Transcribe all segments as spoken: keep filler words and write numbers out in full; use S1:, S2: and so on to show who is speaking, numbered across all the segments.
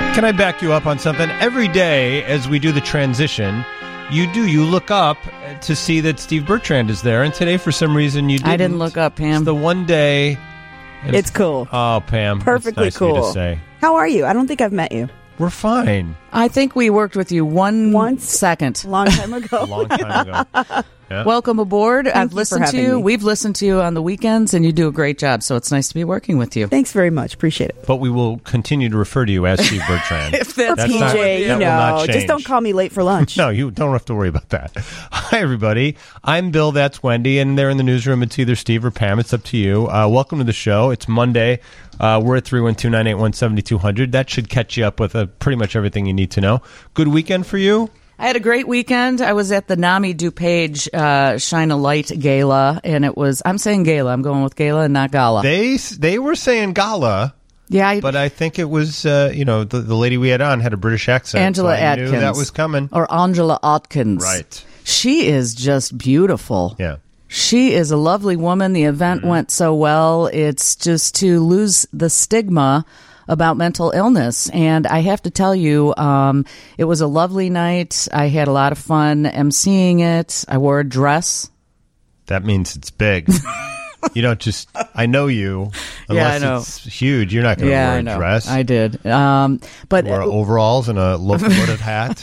S1: Can I back you up on something? Every day as we do the transition, you do. You look up to see that Steve Bertrand is there, and today for some reason you didn't.
S2: I didn't look up, Pam.
S1: It's the one day.
S3: It's, it's cool.
S1: Oh, Pam.
S3: Perfectly
S1: nice
S3: cool.
S1: Of you to say.
S3: How are you? I don't think I've met you.
S1: We're fine.
S2: I think we worked with you one
S3: Once,
S2: second.
S3: A long time ago.
S1: a long time ago. Yeah.
S2: Welcome aboard.
S3: Thank
S2: I've
S3: you
S2: listened
S3: for
S2: to you.
S3: me.
S2: We've listened to you on the weekends, and you do a great job. So it's nice to be working with you.
S3: Thanks very much. Appreciate it.
S1: But we will continue to refer to you as Steve Bertrand.
S2: If that's
S3: or P J,
S1: not,
S3: you
S1: that will not
S3: know.
S1: change.
S3: Just don't call me late for lunch.
S1: No, you don't have to worry about that. Hi, everybody. I'm Bill. That's Wendy. And there in the newsroom, it's either Steve or Pam. It's up to you. Uh, welcome to the show. It's Monday. Uh, we're at three one two, nine eight one, seven two zero zero. That should catch you up with uh, pretty much everything you need to know. Good weekend for you?
S2: I had a great weekend. I was at the Nami DuPage uh, Shine a Light Gala, and it was, I'm saying gala. I'm going with gala and not gala.
S1: They they were saying gala.
S2: Yeah, I,
S1: but I think it was, uh, you know, the, the lady we had on had a British accent.
S2: Angela
S1: so I
S2: Atkins.
S1: knew that was coming.
S2: Or Angela Atkins.
S1: Right.
S2: She is just beautiful.
S1: Yeah.
S2: She is a lovely woman. The event mm-hmm. went so well. It's just to lose the stigma about mental illness. And I have to tell you, um, it was a lovely night. I had a lot of fun emceeing it. I wore a dress.
S1: That means it's big. You don't just, I know you. Unless
S2: yeah, I know.
S1: It's huge, you're not going to
S2: yeah,
S1: wear
S2: I
S1: a
S2: know.
S1: dress.
S2: I did. Um, but
S1: you wore overalls and a locomotive hat.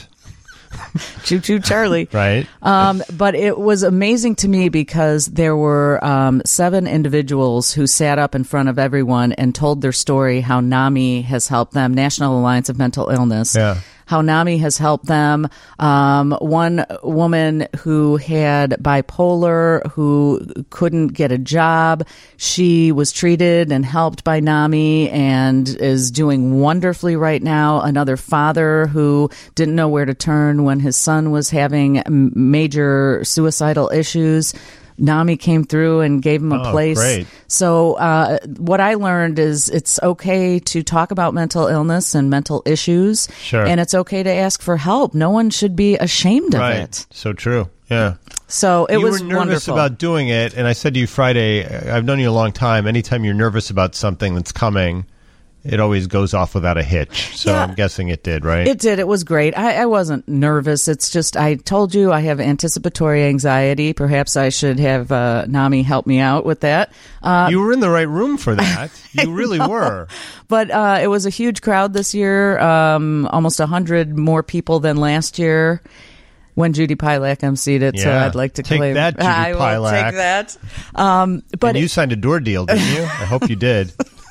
S2: Choo choo Charlie.
S1: Right.
S2: Um, but it was amazing to me because there were um, seven individuals who sat up in front of everyone and told their story, how NAMI has helped them, National Alliance of Mental Illness.
S1: Yeah.
S2: How NAMI has helped them. Um, one woman who had bipolar, who couldn't get a job, she was treated and helped by NAMI and is doing wonderfully right now. Another father who didn't know where to turn when his son was having major suicidal issues. NAMI came through and gave him a
S1: oh,
S2: place.
S1: Great.
S2: So uh, what I learned is it's okay to talk about mental illness and mental issues.
S1: Sure.
S2: And it's okay to ask for help. No one should be ashamed of
S1: right.
S2: it.
S1: So true. Yeah.
S2: So it
S1: you
S2: was
S1: were nervous
S2: wonderful.
S1: about doing it, and I said to you Friday, I've known you a long time. Anytime you're nervous about something that's coming, it always goes off without a hitch. So
S2: Yeah.
S1: I'm guessing it did, right?
S2: It did. It was great. I, I wasn't nervous. It's just I told you I have anticipatory anxiety. Perhaps I should have uh, NAMI help me out with that. Uh,
S1: you were in the right room for that. You really were.
S2: But uh, it was a huge crowd this year, um, almost one hundred more people than last year when Judy Pilak emceed it.
S1: Yeah.
S2: So I'd like to
S1: Take
S2: claim
S1: that, Judy
S2: I will
S1: Pilak.
S2: take that. Um, but
S1: and you signed a door deal, didn't you? I hope you did.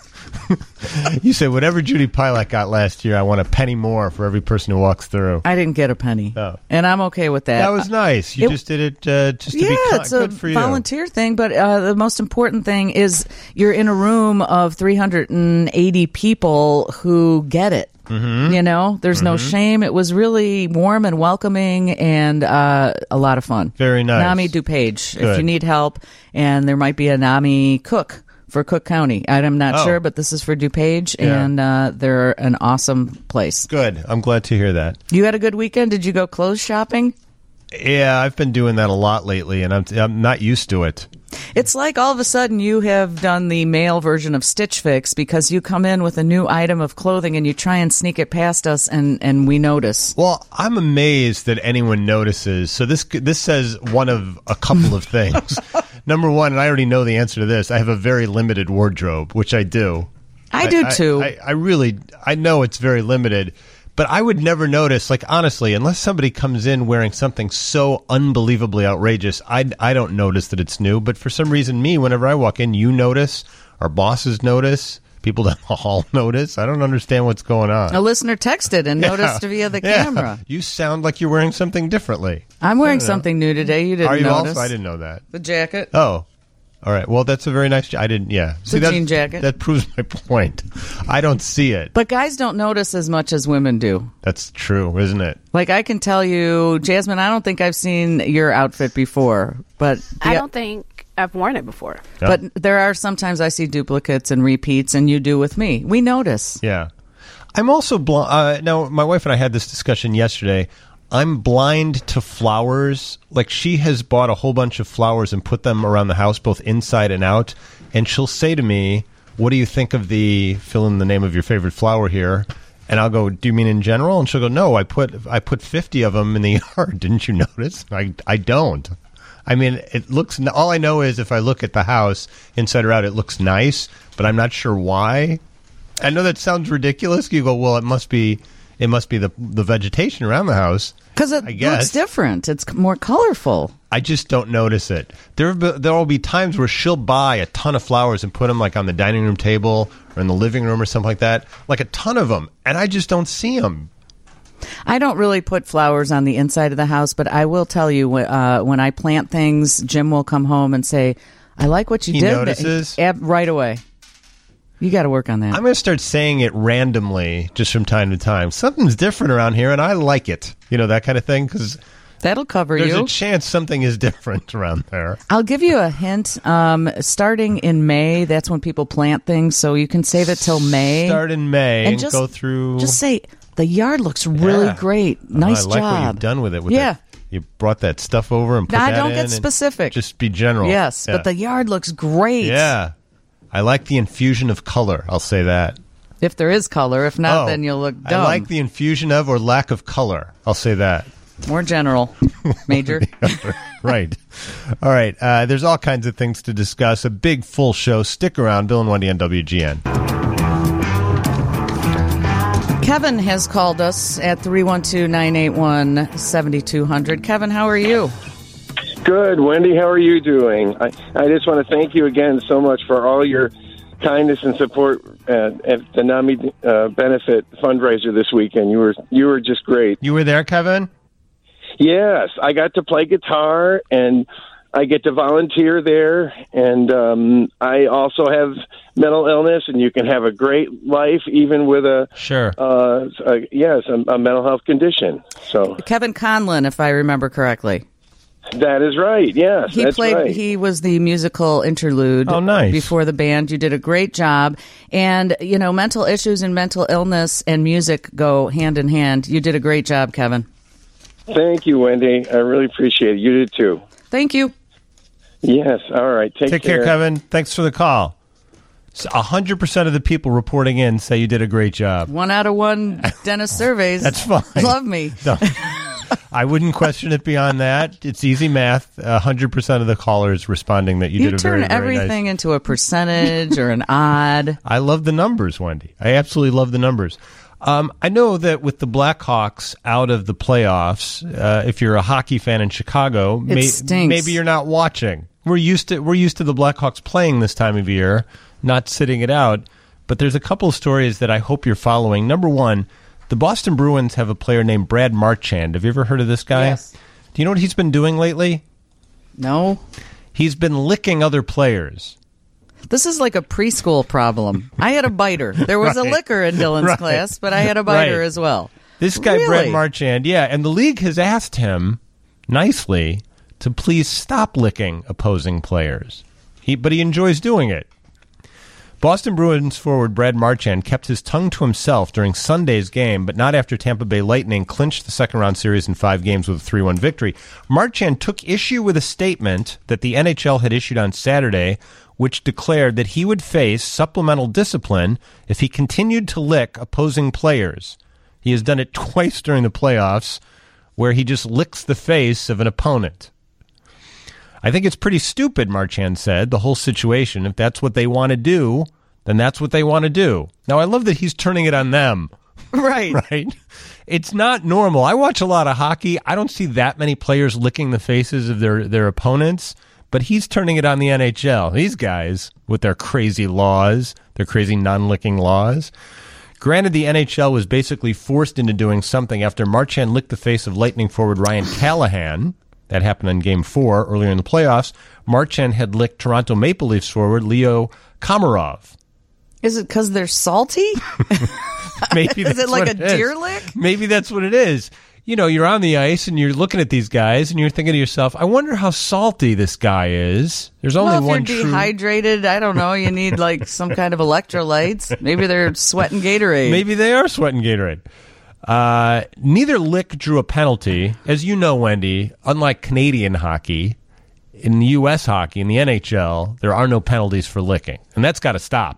S1: You said, whatever Judy Pilak got last year, I want a penny more for every person who walks through.
S2: I didn't get a penny.
S1: Oh.
S2: And I'm okay with that.
S1: That was nice. You
S2: It-
S1: just did it uh, just to
S2: yeah,
S1: be con-
S2: it's
S1: good
S2: a
S1: for you.
S2: volunteer thing, but uh, the most important thing is you're in a room of three hundred eighty people who get it. Mm-hmm. You know, there's
S1: Mm-hmm.
S2: no shame. It was really warm and welcoming and uh, a lot of fun.
S1: Very nice.
S2: NAMI DuPage, if
S1: Good.
S2: you need help, and there might be a NAMI cook for Cook County. I'm not
S1: Oh.
S2: sure, but this is for DuPage,
S1: Yeah.
S2: and uh, they're an awesome place.
S1: Good. I'm glad to hear that.
S2: You had a good weekend? Did you go clothes shopping?
S1: Yeah, I've been doing that a lot lately, and I'm I'm not used to it.
S2: It's like all of a sudden you have done the male version of Stitch Fix because you come in with a new item of clothing and you try and sneak it past us, and, and we notice.
S1: Well, I'm amazed that anyone notices. So this this says one of a couple of things. Number one, and I already know the answer to this, I have a very limited wardrobe, which I do.
S2: I do too.
S1: I, I, I really, I know it's very limited, but I would never notice, like, honestly, unless somebody comes in wearing something so unbelievably outrageous, I, I don't notice that it's new. But for some reason, me, whenever I walk in, you notice, our bosses notice, people down the hall notice. I don't understand what's going on.
S2: A listener texted and
S1: Yeah.
S2: noticed via the
S1: Yeah.
S2: camera.
S1: You sound like you're wearing something differently.
S2: I'm wearing
S1: I don't know.
S2: something new today. You didn't
S1: Are you
S2: notice.
S1: also? I didn't know that.
S2: The jacket.
S1: Oh. All right. Well, that's a very nice. I didn't. Yeah.
S2: It's a
S1: that,
S2: jean jacket.
S1: That proves my point. I don't see it.
S2: But guys don't notice as much as women do.
S1: That's true, isn't it?
S2: Like I can tell you, Jasmine, I don't think I've seen your outfit before, but
S4: I
S2: the-
S4: don't think I've worn it before.
S1: Yeah.
S2: But there are sometimes I see duplicates and repeats, and you do with me. We notice.
S1: Yeah. I'm also blind. Uh, now, my wife and I had this discussion yesterday. I'm blind to flowers. Like, she has bought a whole bunch of flowers and put them around the house, both inside and out. And she'll say to me, what do you think of the, fill in the name of your favorite flower here? And I'll go, do you mean in general? And she'll go, no, I put I put fifty of them in the yard. Didn't you notice? I, I don't. I mean, it looks, all I know is if I look at the house, inside or out, it looks nice, but I'm not sure why. I know that sounds ridiculous. You go, well, it must be, it must be the the vegetation around the house.
S2: Because it
S1: I guess.
S2: looks different. It's more colorful.
S1: I just don't notice it. There there will be times where she'll buy a ton of flowers and put them like on the dining room table or in the living room or something like that, like a ton of them, and I just don't see them.
S2: I don't really put flowers on the inside of the house, but I will tell you, uh, when I plant things, Jim will come home and say, I like what you
S1: He
S2: did.
S1: notices?
S2: Ab- right away. You got to work on that.
S1: I'm going to start saying it randomly just from time to time. Something's different around here, and I like it. You know, that kind of thing, because
S2: That'll cover
S1: there's
S2: you.
S1: a chance something is different around there.
S2: I'll give you a hint. Um, starting in May, that's when people plant things, so you can save it till May.
S1: Start in May and,
S2: And just-
S1: go through.
S2: Just say, the yard looks really
S1: Yeah.
S2: great.
S1: Oh,
S2: Nice
S1: I like
S2: job.
S1: what you've done with it. With
S2: Yeah.
S1: that. You brought that stuff over and put
S2: I
S1: that
S2: don't
S1: in
S2: get
S1: and
S2: specific.
S1: Just be general.
S2: Yes,
S1: Yeah.
S2: but the yard looks great.
S1: Yeah. I like the infusion of color. I'll say that.
S2: If there is color. If not,
S1: Oh,
S2: then you'll look
S1: I
S2: dumb.
S1: like the infusion of or lack of color. I'll say that.
S2: More general, Major.
S1: Right. All right. Uh, there's all kinds of things to discuss. A big full show. Stick around. Bill and Wendy on W G N.
S2: Kevin has called us at three one two, nine eight one, seven two zero zero. Kevin, how are you?
S5: Good. Wendy, how are you doing? I, I just want to thank you again so much for all your kindness and support at, at the NAMI uh, benefit fundraiser this weekend. You were you were just great.
S1: You were there, Kevin?
S5: Yes, I got to play guitar and I get to volunteer there, and um, I also have mental illness, and you can have a great life even with a
S1: Sure.
S5: uh, a, yes a, a mental health condition. So
S2: Kevin Conlon, if I remember correctly.
S5: that is right. Yes,
S2: He
S5: that's
S2: played.
S5: right.
S2: He was the musical interlude.
S1: Oh, nice.
S2: Before the band, you did a great job. And you know, mental issues and mental illness and music go hand in hand. You did a great job, Kevin.
S5: Thank you, Wendy. I really appreciate it. You did too.
S2: Thank you.
S5: Yes. All right. Take,
S1: Take care, Kevin. Thanks for the call. A hundred percent of the people reporting in say you did a great job.
S2: One out of one dentist surveys.
S1: That's fine.
S2: Love me.
S1: No. I wouldn't question it beyond that. It's easy math. A hundred percent of the callers responding that you,
S2: You
S1: did a
S2: turn
S1: very, very
S2: everything
S1: nice.
S2: into a percentage or an odd.
S1: I love the numbers, Wendy. I absolutely love the numbers. Um, I know that with the Blackhawks out of the playoffs, uh, if you're a hockey fan in Chicago, may,
S2: stinks.
S1: maybe you're not watching. We're used to we're used to the Blackhawks playing this time of year, not sitting it out. But there's a couple of stories that I hope you're following. Number one, the Boston Bruins have a player named Brad Marchand. Have you ever heard of this guy?
S2: Yes.
S1: Do you know what he's been doing lately?
S2: No.
S1: He's been licking other players.
S2: This is like a preschool problem. I had a biter. There was
S1: Right.
S2: a liquor in Dylan's
S1: Right.
S2: class, but I had a biter
S1: Right.
S2: as well.
S1: This guy,
S2: Really?
S1: Brad Marchand, yeah, and the league has asked him nicely to please stop licking opposing players. He, but he enjoys doing it. Boston Bruins forward Brad Marchand kept his tongue to himself during Sunday's game, but not after Tampa Bay Lightning clinched the second-round series in five games with a three one victory. Marchand took issue with a statement that the N H L had issued on Saturday, which declared that he would face supplemental discipline if he continued to lick opposing players. He has done it twice during the playoffs, where he just licks the face of an opponent. I think it's pretty stupid, Marchand said, the whole situation. If that's what they want to do, then that's what they want to do. Now, I love that he's turning it on them.
S2: Right.
S1: Right? It's not normal. I watch a lot of hockey. I don't see that many players licking the faces of their, their opponents, but he's turning it on the N H L. These guys, with their crazy laws, their crazy non-licking laws. Granted, the N H L was basically forced into doing something after Marchand licked the face of Lightning forward Ryan Callahan. That happened in Game four earlier in the playoffs. Marchand had licked Toronto Maple Leafs forward Leo Komarov.
S2: Is it because they're salty?
S1: Maybe
S2: Is
S1: that's
S2: it like
S1: what
S2: a
S1: is.
S2: deer lick?
S1: Maybe that's what it is. You know, you're on the ice and you're looking at these guys and you're thinking to yourself, I wonder how salty this guy is. There's only
S2: Well, if
S1: one
S2: you're
S1: true...
S2: dehydrated, I don't know, you need like some kind of electrolytes. Maybe they're sweating Gatorade.
S1: Maybe they are sweating Gatorade. Uh, neither lick drew a penalty. As you know, Wendy, unlike Canadian hockey, in U S hockey, in the N H L, there are no penalties for licking. And that's got to stop.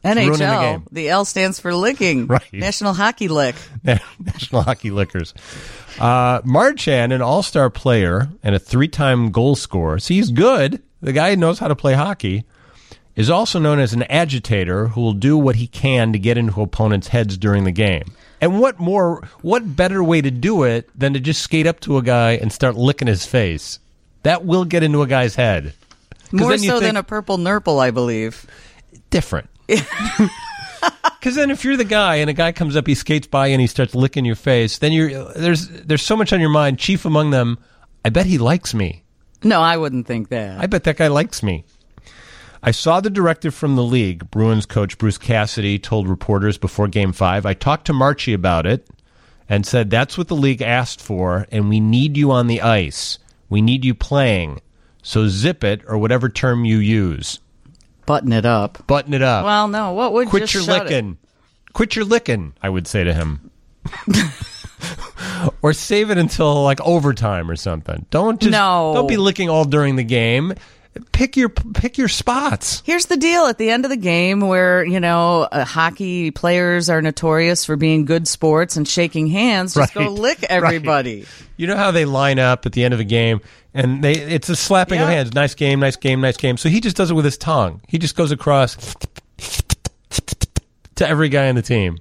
S2: N H
S1: ruining the
S2: L,
S1: game.
S2: the L stands for licking.
S1: Right.
S2: National Hockey Lick.
S1: National Hockey Lickers. Uh, Marchand, an all-star player and a three-time goal scorer, so he's good. The guy knows how to play hockey. Is also known as an agitator who will do what he can to get into opponents' heads during the game. And what more, what better way to do it than to just skate up to a guy and start licking his face? That will get into a guy's head.
S2: More so than a purple nurple, I believe.
S1: Different. Because then if you're the guy and a guy comes up, he skates by and he starts licking your face, then you're there's there's so much on your mind. Chief among them, I bet he likes me.
S2: No, I wouldn't think that.
S1: I bet that guy likes me. I saw the directive from the league. Bruins coach Bruce Cassidy told reporters before Game five, I talked to Marchie about it and said, that's what the league asked for, and we need you on the ice. We need you playing. So zip it, or whatever term you use.
S2: Button it up.
S1: Button it up.
S2: Well, no, what would
S1: Quit
S2: just
S1: your
S2: shut
S1: licking.
S2: It?
S1: Quit your licking, I would say to him. Or save it until, like, overtime or something. Don't just,
S2: No.
S1: Don't be licking all during the game. Pick your pick your spots.
S2: Here's the deal. At the end of the game where, you know, uh, hockey players are notorious for being good sports and shaking hands, just
S1: Right.
S2: go lick everybody.
S1: Right. You know how they line up at the end of a game and they it's a slapping of
S2: Yeah.
S1: hands. Nice game, nice game, nice game. So he just does it with his tongue. He just goes across to every guy on the team.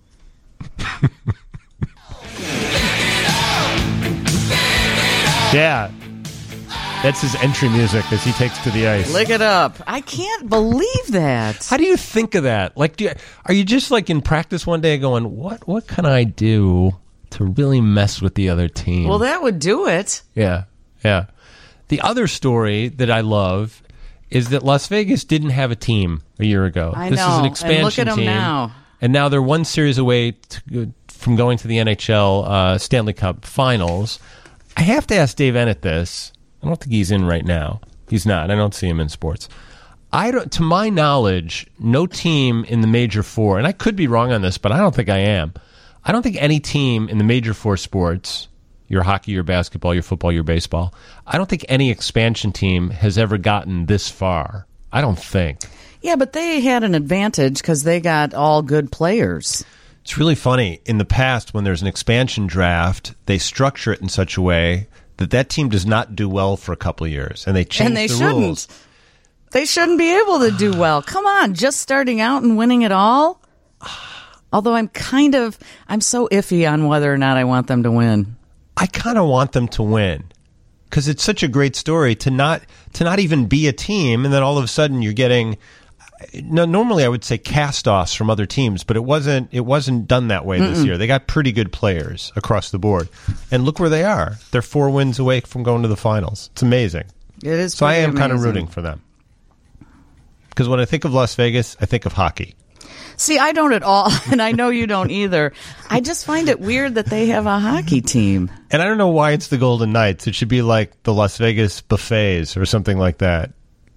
S1: Yeah. That's his entry music as he takes to the ice.
S2: Lick it up. I can't believe that.
S1: How do you think of that? Like, do you, are you just like in practice one day going, what what can I do to really mess with the other team?
S2: Well, that would do it.
S1: Yeah, yeah. The other story that I love is that Las Vegas didn't have a team a year ago.
S2: I
S1: this
S2: know.
S1: is an expansion
S2: and look at them
S1: team,
S2: now.
S1: and now they're one series away to, from going to the N H L uh, Stanley Cup Finals. I have to ask Dave Ennett this. I don't think he's in right now. He's not. I don't see him in sports. I don't, to my knowledge, no team in the Major Four, and I could be wrong on this, but I don't think I am. I don't think any team in the Major Four sports, your hockey, your basketball, your football, your baseball, I don't think any expansion team has ever gotten this far. I don't think.
S2: Yeah, but they had an advantage because they got all good players.
S1: It's really funny. In the past, when there's an expansion draft, they structure it in such a way that that team does not do well for a couple of years, and they change
S2: And they
S1: the
S2: shouldn't.
S1: rules.
S2: They shouldn't be able to do well. Come on, just starting out and winning it all. Although I'm kind of, I'm so iffy on whether or not I want them to win.
S1: I kind of want them to win because it's such a great story to not to not even be a team, and then all of a sudden you're getting. No, normally I would say cast-offs from other teams, but it wasn't. It wasn't done that way this
S2: Mm-mm.
S1: year. They got pretty good players across the board, and look where they are. They're four wins away from going to the finals. It's amazing.
S2: It is.
S1: So I
S2: pretty
S1: am kind of
S2: amazing.
S1: rooting for them because when I think of Las Vegas, I think of hockey.
S2: See, I don't at all, and I know you don't either. I just find it weird that they have a hockey team.
S1: And I don't know why it's the Golden Knights. It should be like the Las Vegas Buffets or something like that.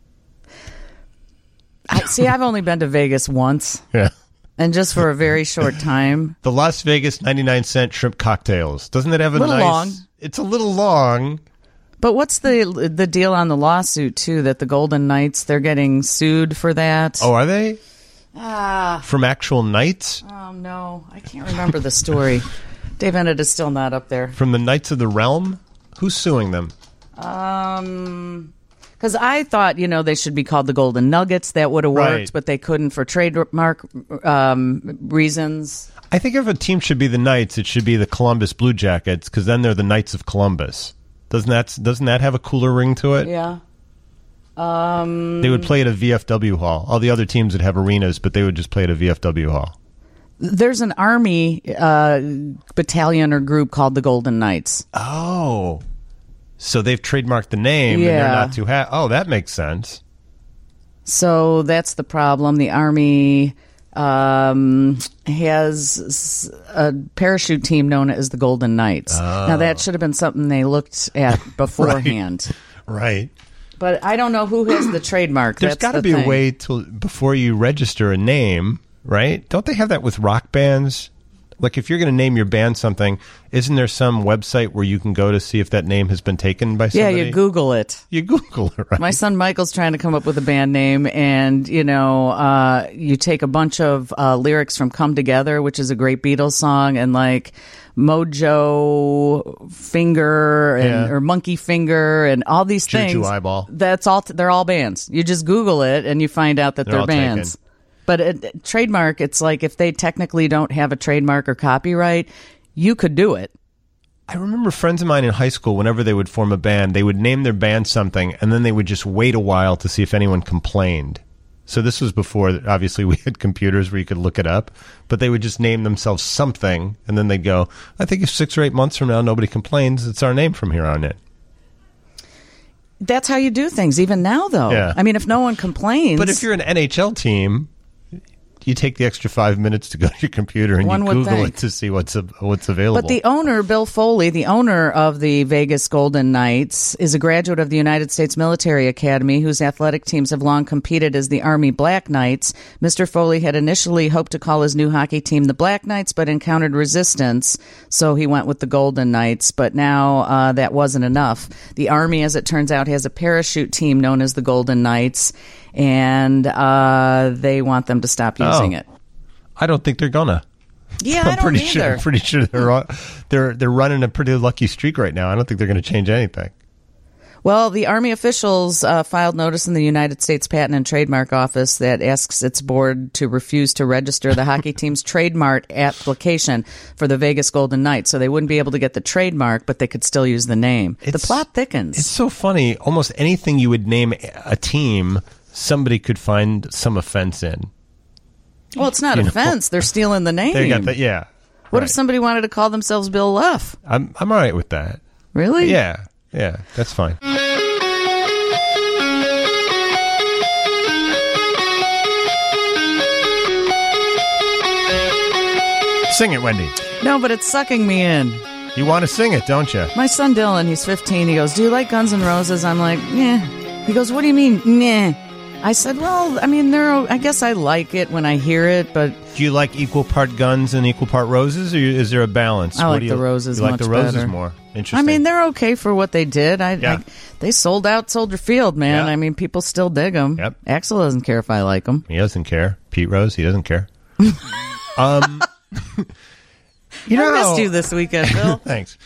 S2: I, see, I've only been to Vegas once,
S1: Yeah.
S2: and just for a very short time.
S1: The Las Vegas ninety-nine cent shrimp cocktails. Doesn't it have a
S2: Little
S1: nice...
S2: long.
S1: It's a little long.
S2: But what's the the deal on the lawsuit too? That the Golden Knights, they're getting sued for that.
S1: Oh, are they?
S2: Ah,
S1: From actual knights?
S2: oh no, I can't remember the story. Dave Ennett is still not up there.
S1: From the Knights of the Realm? Who's suing them?
S2: Um, because I thought, you know, they should be called the Golden Nuggets. That would have worked,
S1: Right.
S2: but they couldn't for trademark um, reasons.
S1: I think if a team should be the Knights, it should be the Columbus Blue Jackets, because then they're the Knights of Columbus. Doesn't that doesn't that have a cooler ring to it?
S2: Yeah. Um,
S1: They would play at a V F W hall. All the other teams would have arenas, but they would just play at a V F W hall.
S2: there's an army uh, battalion or group called the Golden Knights.
S1: Oh. So they've trademarked the name, and they're
S2: Yeah.
S1: not too happy. Oh, that makes sense.
S2: So that's the problem. The Army um, has a parachute team known as the Golden Knights. Now, that should have been something they looked at beforehand.
S1: Right.
S2: But I don't know who has the trademark.
S1: There's
S2: That's
S1: got to
S2: the
S1: be
S2: thing.
S1: a way to before you register a name, right? Don't they have that with rock bands? Like, if you're going to name your band something, isn't there some website where you can go to see if that name has been taken by
S2: Yeah,
S1: somebody?
S2: you Google it.
S1: You Google it, right?
S2: My son Michael's trying to come up with a band name, and you know, uh, you take a bunch of uh, lyrics from "Come Together," which is a great Beatles song, and like Mojo Finger and
S1: Yeah.
S2: or Monkey Finger and all these
S1: Choo
S2: things.
S1: Choo Eyeball.
S2: That's all. They're all bands. You just Google it, and you find out that
S1: They're
S2: they're,
S1: all
S2: bands.
S1: taken.
S2: But it, trademark, it's like if they technically don't have a trademark or copyright, you could do it.
S1: I remember friends of mine in high school, whenever they would form a band, they would name their band something, and then they would just wait a while to see if anyone complained. So this was before, obviously, we had computers where you could look it up, but they would just name themselves something, and then they'd go, I think if six or eight months from now nobody complains, it's our name from here on in.
S2: That's how you do things, even now, though.
S1: Yeah.
S2: I mean, if no one complains.
S1: But if you're an N H L team, you take the extra five minutes to go to your computer and
S2: One
S1: you
S2: would
S1: Google
S2: think.
S1: it to see what's what's available.
S2: But the owner, Bill Foley, the owner of the Vegas Golden Knights, is a graduate of the United States Military Academy, whose athletic teams have long competed as the Army Black Knights. Mister Foley had initially hoped to call his new hockey team the Black Knights, but encountered resistance, so he went with the Golden Knights. But now uh, that wasn't enough. The Army, as it turns out, has a parachute team known as the Golden Knights, and uh, they want them to stop using
S1: Oh.
S2: it.
S1: I don't think they're gonna.
S2: Yeah,
S1: I'm
S2: I don't
S1: pretty
S2: either.
S1: sure. I'm pretty sure they're on- they're they're running a pretty lucky streak right now. I don't think they're going to change anything.
S2: Well, the Army officials uh, filed notice in the United States Patent and Trademark Office that asks its board to refuse to register the hockey team's trademark application for the Vegas Golden Knights. So they wouldn't be able to get the trademark, but they could still use the name.
S1: It's-
S2: the plot thickens.
S1: It's so funny. Almost anything you would name a team, somebody could find some offense in.
S2: well, it's not
S1: you know.
S2: offense. They're stealing the name.
S1: They got that. Yeah.
S2: What
S1: right.
S2: if somebody wanted to call themselves Bill Luff?
S1: I'm I'm all right with that.
S2: Really?
S1: Yeah. Yeah. That's fine. Sing it, Wendy.
S2: No, but it's sucking me in.
S1: You want to sing it, don't you?
S2: My son Dylan, he's fifteen. He goes, "Do you like Guns N' Roses?" I'm like, "Yeah." He goes, "What do you mean, nah?" I said, "Well, I mean, they're. I guess I like it when I hear it, but
S1: Do you like equal part guns and equal part roses, or is there a balance?
S2: I
S1: What
S2: like
S1: do you,
S2: the roses
S1: You like
S2: much
S1: the roses
S2: better.
S1: more. Interesting.
S2: I mean, they're okay for what they did. I,
S1: Yeah.
S2: I they sold out Soldier Field, man.
S1: Yeah.
S2: I mean, people still dig them.
S1: Yep.
S2: Axel doesn't care if I like them.
S1: he doesn't care. Pete Rose, he doesn't care. um, you know,
S2: I missed you this weekend, Bill.
S1: Thanks.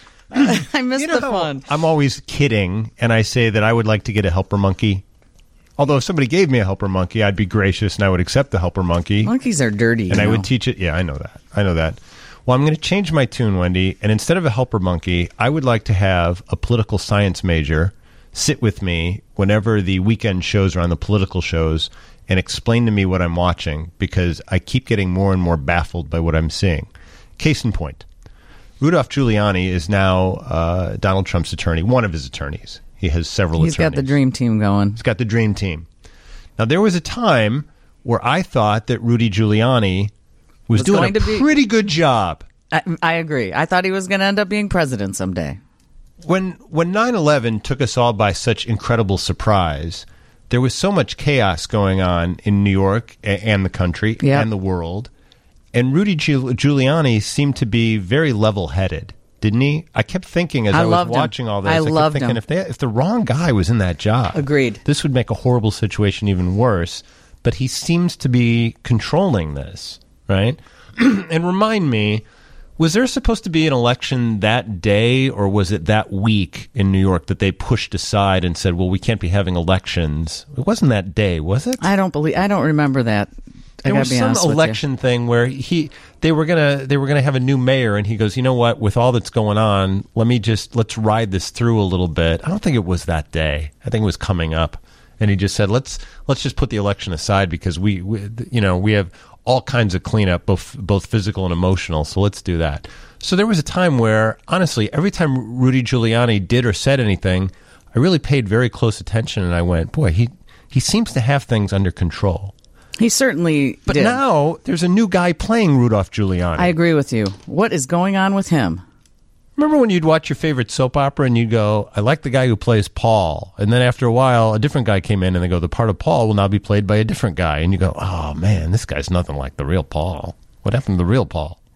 S2: I missed
S1: You know
S2: the
S1: how
S2: fun.
S1: I'm always kidding, and I say that I would like to get a helper monkey. Although if somebody gave me a helper monkey, I'd be gracious and I would accept the helper monkey.
S2: Monkeys are dirty, you
S1: and I
S2: know.
S1: would teach it. Yeah, I know that. I know that. Well, I'm going to change my tune, Wendy, and instead of a helper monkey, I would like to have a political science major sit with me whenever the weekend shows are on, the political shows, and explain to me what I'm watching, because I keep getting more and more baffled by what I'm seeing. Case in point, Rudolph Giuliani is now uh, Donald Trump's attorney, one of his attorneys. He has several
S2: He's
S1: attorneys.
S2: got the dream team going.
S1: He's got the dream team. Now, there was a time where I thought that Rudy Giuliani was,
S2: Was
S1: doing
S2: going
S1: a
S2: to be-
S1: pretty good job.
S2: I, I agree. I thought he was going to end up being president someday.
S1: When when nine eleven took us all by such incredible surprise, there was so much chaos going on in New York a- and the country
S2: Yep.
S1: and the world. And Rudy Giul- Giuliani seemed to be very level-headed, didn't he? I kept thinking as
S2: I
S1: I, was
S2: loved him.
S1: watching all this,
S2: I
S1: I, kept
S2: loved
S1: thinking
S2: him.
S1: if they, if the wrong guy was in that job,
S2: Agreed.
S1: this would make a horrible situation even worse. But he seems to be controlling this, right? And remind me, was there supposed to be an election that day, or was it that week in New York that they pushed aside and said, well, we can't be having elections? It wasn't that day, was it?
S2: I don't believe. I don't remember that. I
S1: There
S2: gotta
S1: was
S2: be
S1: some
S2: honest with you.
S1: election thing where he they were gonna they were gonna have a new mayor, and he goes, you know what, with all that's going on, let me just let's ride this through a little bit. I don't think it was that day. I think it was coming up, and he just said, let's let's just put the election aside because we, we you know we have all kinds of cleanup, both both physical and emotional. So let's do that. So there was a time where, honestly, every time Rudy Giuliani did or said anything, I really paid very close attention, and I went, boy, he he seems to have things under control.
S2: He certainly
S1: But
S2: did.
S1: now there's a new guy playing Rudolph Giuliani.
S2: I agree with you. What is going on with him?
S1: Remember when you'd watch your favorite soap opera and you'd go, I like the guy who plays Paul. And then after a while, a different guy came in and they go, the part of Paul will now be played by a different guy. And you go, oh, man, this guy's nothing like the real Paul. What happened to the real Paul?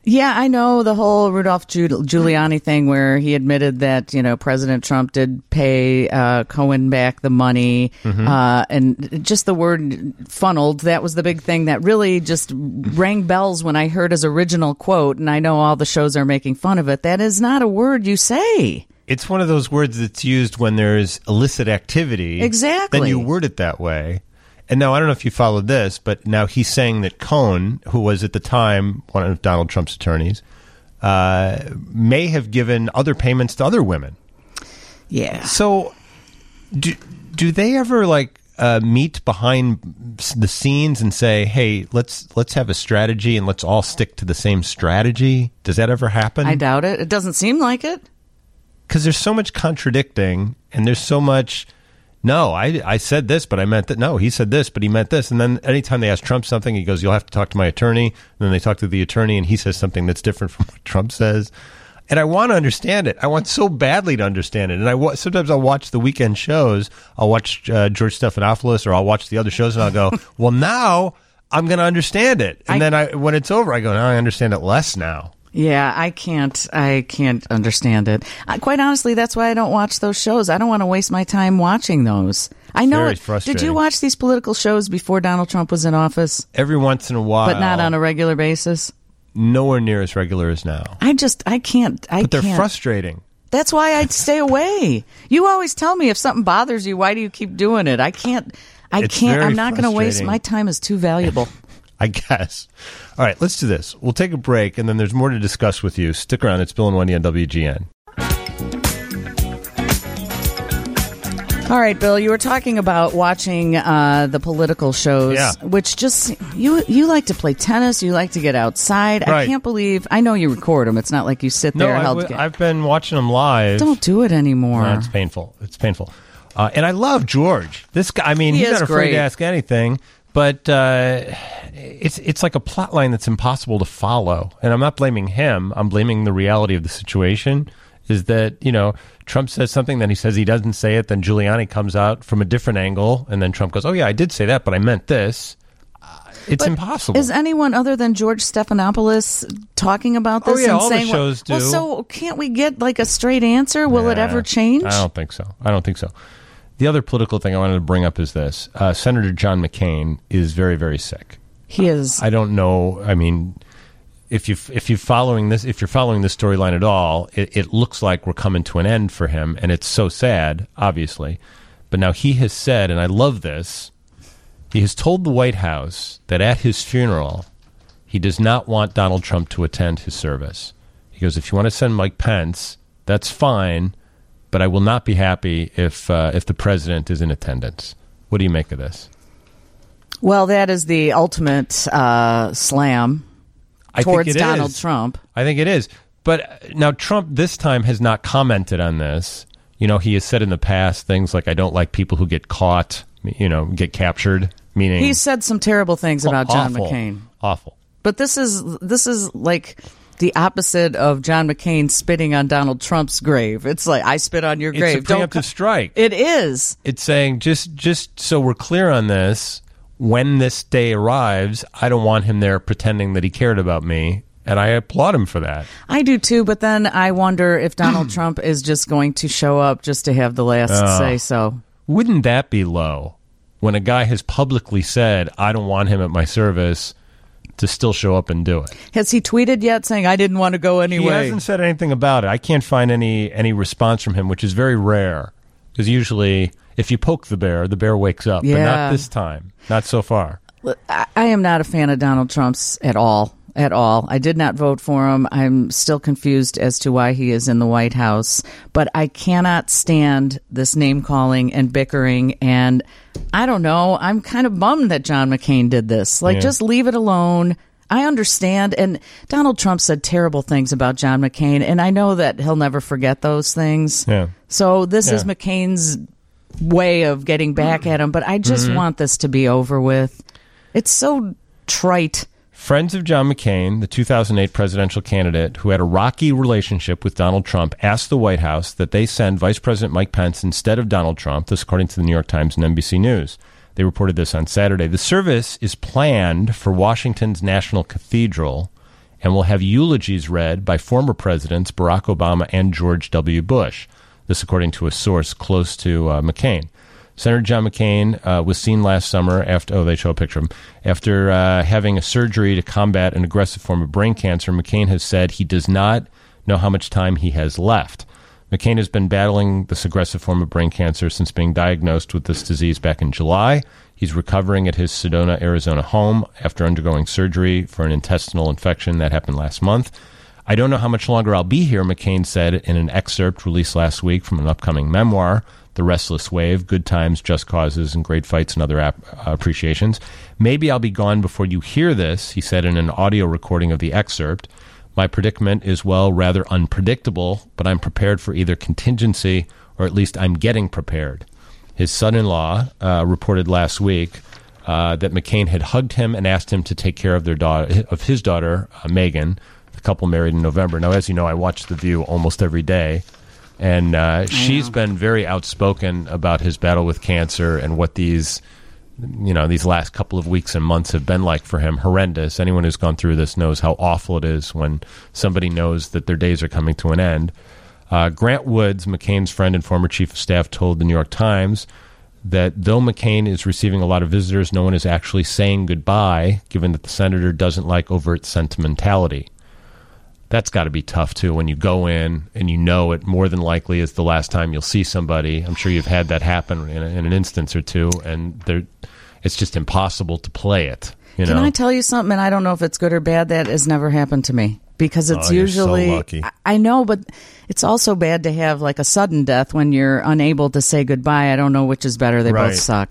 S2: Yeah, I know the whole Rudolph Giuliani thing where he admitted that, you know, President Trump did pay uh, Cohen back the money. Mm-hmm. Uh, and just the word funneled, that was the big thing that really just rang bells when I heard his original quote. And I know all the shows are making fun of it. That is not a word you say.
S1: It's one of those words that's used when there's illicit activity.
S2: Exactly.
S1: Then you word it that way. And now, I don't know if you followed this, but now he's saying that Cohen, who was at the time one of Donald Trump's attorneys, uh, may have given other payments to other women.
S2: Yeah.
S1: So do, do they ever, like, uh, meet behind the scenes and say, hey, let's let's have a strategy and let's all stick to the same strategy? Does that ever happen?
S2: I doubt it. It doesn't seem like it.
S1: Because there's so much contradicting, and there's so much, no, I, I said this, but I meant that. No, he said this, but he meant this. And then anytime they ask Trump something, he goes, you'll have to talk to my attorney. And then they talk to the attorney, and he says something that's different from what Trump says. And I want to understand it. I want so badly to understand it. And I sometimes I'll watch the weekend shows. I'll watch uh, George Stephanopoulos, or I'll watch the other shows, and I'll go, well, now I'm going to understand it. And I, then I, when it's over, I go, now I understand it less now.
S2: Yeah, I can't. I can't understand it. I, quite honestly, that's why I don't watch those shows. I don't want to waste my time watching those. I know.
S1: Very
S2: it.
S1: frustrating.
S2: Did you watch these political shows before Donald Trump was in office?
S1: Every once in a while,
S2: but not on a regular basis.
S1: Nowhere near as regular as now.
S2: I just, I can't. I
S1: but they're
S2: can't.
S1: frustrating.
S2: That's why I'd stay away. You always tell me if something bothers you, why do you keep doing it? I can't. I
S1: it's
S2: can't.
S1: very
S2: I'm not going to waste.
S1: frustrating.
S2: My time is too valuable.
S1: I guess. All right, let's do this. We'll take a break, and then there's more to discuss with you. Stick around. It's Bill and Wendy on W G N.
S2: All right, Bill, you were talking about watching uh, the political shows,
S1: Yeah.
S2: which just, you you like to play tennis, you like to get outside. I
S1: Right.
S2: can't believe, I know you record them. It's not like you sit
S1: No,
S2: there
S1: I
S2: held
S1: w- I've been watching them live.
S2: Don't do it anymore.
S1: No, it's painful. It's painful. Uh, and I love George. This guy, I mean,
S2: He
S1: he's
S2: is
S1: not afraid
S2: great.
S1: to ask anything, but uh, it's it's like a plot line that's impossible to follow. And I'm not blaming him. I'm blaming the reality of the situation. Is that, you know, Trump says something, then he says he doesn't say it, then Giuliani comes out from a different angle, and then Trump goes, oh, yeah, I did say that, but I meant this. Uh, it's
S2: But
S1: impossible.
S2: Is anyone other than George Stephanopoulos talking about this?
S1: Oh, yeah,
S2: and
S1: all the
S2: saying,
S1: shows
S2: well,
S1: do.
S2: Well, so can't we get like a straight answer? Will it
S1: Nah,
S2: ever change?
S1: I don't think so. I don't think so. The other political thing I wanted to bring up is this. Uh, Senator John McCain is very, very sick.
S2: He is.
S1: I don't know. I mean, if you if you following this, if you're following this storyline at all, it, it looks like we're coming to an end for him, and it's so sad, obviously. But now he has said, and I love this, he has told the White House that at his funeral, he does not want Donald Trump to attend his service. He goes, if you want to send Mike Pence, that's fine, but I will not be happy if uh, if the president is in attendance. What do you make of this?
S2: Well, that is the ultimate uh, slam
S1: I
S2: towards
S1: think it
S2: Donald
S1: is.
S2: Trump.
S1: I think it is. But now Trump this time has not commented on this. You know, he has said in the past things like, I don't like people who get caught, you know, get captured, meaning...
S2: He said some terrible things about John
S1: awful,
S2: McCain.
S1: Awful.
S2: But this is this is like the opposite of John McCain spitting on Donald Trump's grave. It's like, I spit on your
S1: It's
S2: grave.
S1: a preemptive
S2: co-
S1: strike.
S2: It is.
S1: It's saying, just just so we're clear on this, when this day arrives, I don't want him there pretending that he cared about me. And I applaud him for that.
S2: I do too, but then I wonder if Donald Trump is just going to show up just to have the last
S1: Oh.
S2: say so.
S1: Wouldn't that be low? When a guy has publicly said, I don't want him at my service, to still show up and do it.
S2: Has he tweeted yet saying, I didn't want to go
S1: He
S2: anyway?
S1: hasn't said anything about it. I can't find any any response from him, which is very rare. Because usually, if you poke the bear, the bear wakes up. But
S2: Yeah.
S1: not this time. Not so far.
S2: I I am not a fan of Donald Trump's at all. At all. I did not vote for him. I'm still confused as to why he is in the White House. But I cannot stand this name calling and bickering. And I don't know. I'm kind of bummed that John McCain did this. Like,
S1: Yeah.
S2: just leave it alone. I understand. And Donald Trump said terrible things about John McCain. And I know that he'll never forget those things.
S1: Yeah.
S2: So this is
S1: Yeah.
S2: McCain's way of getting back at him. But I just
S1: Mm-hmm.
S2: want this to be over with. It's so trite.
S1: Friends of John McCain, the two thousand eight presidential candidate who had a rocky relationship with Donald Trump, asked the White House that they send Vice President Mike Pence instead of Donald Trump, this according to the New York Times and N B C News. They reported this on Saturday. The service is planned for Washington's National Cathedral, and will have eulogies read by former presidents Barack Obama and George W. Bush. This according to a source close to uh, McCain. Senator John McCain uh, was seen last summer after, oh, they show a picture of him, after uh, having a surgery to combat an aggressive form of brain cancer. McCain has said he does not know how much time he has left. McCain has been battling this aggressive form of brain cancer since being diagnosed with this disease back in July. He's recovering at his Sedona, Arizona home after undergoing surgery for an intestinal infection that happened last month. I don't know how much longer I'll be here, McCain said in an excerpt released last week from an upcoming memoir, The Restless Wave, Good Times, Just Causes, and Great Fights and Other ap- uh, Appreciations. Maybe I'll be gone before you hear this, he said in an audio recording of the excerpt. My predicament is, well, rather unpredictable, but I'm prepared for either contingency or at least I'm getting prepared. His son-in-law uh, reported last week uh, that McCain had hugged him and asked him to take care of their daughter, of his daughter, uh, Megan, the couple married in November. Now, as you know, I watch The View almost every day, and uh, she's been very outspoken about his battle with cancer and what these, you know, these last couple of weeks and months have been like for him. Horrendous. Anyone who's gone through this knows how awful it is when somebody knows that their days are coming to an end. Uh, Grant Woods, McCain's friend and former chief of staff, told the New York Times that though McCain is receiving a lot of visitors, no one is actually saying goodbye, given that the senator doesn't like overt sentimentality. That's got to be tough, too, when you go in and you know it more than likely is the last time you'll see somebody. I'm sure you've had that happen in, a, in an instance or two, and there, it's just impossible to play it. You
S2: Can
S1: know?
S2: I tell you something, and I don't know if it's good or bad, that has never happened to me. Because it's
S1: Oh, you're
S2: usually,
S1: so lucky.
S2: I, I know, but it's also bad to have like a sudden death when you're unable to say goodbye. I don't know which is better. They
S1: Right.
S2: both suck.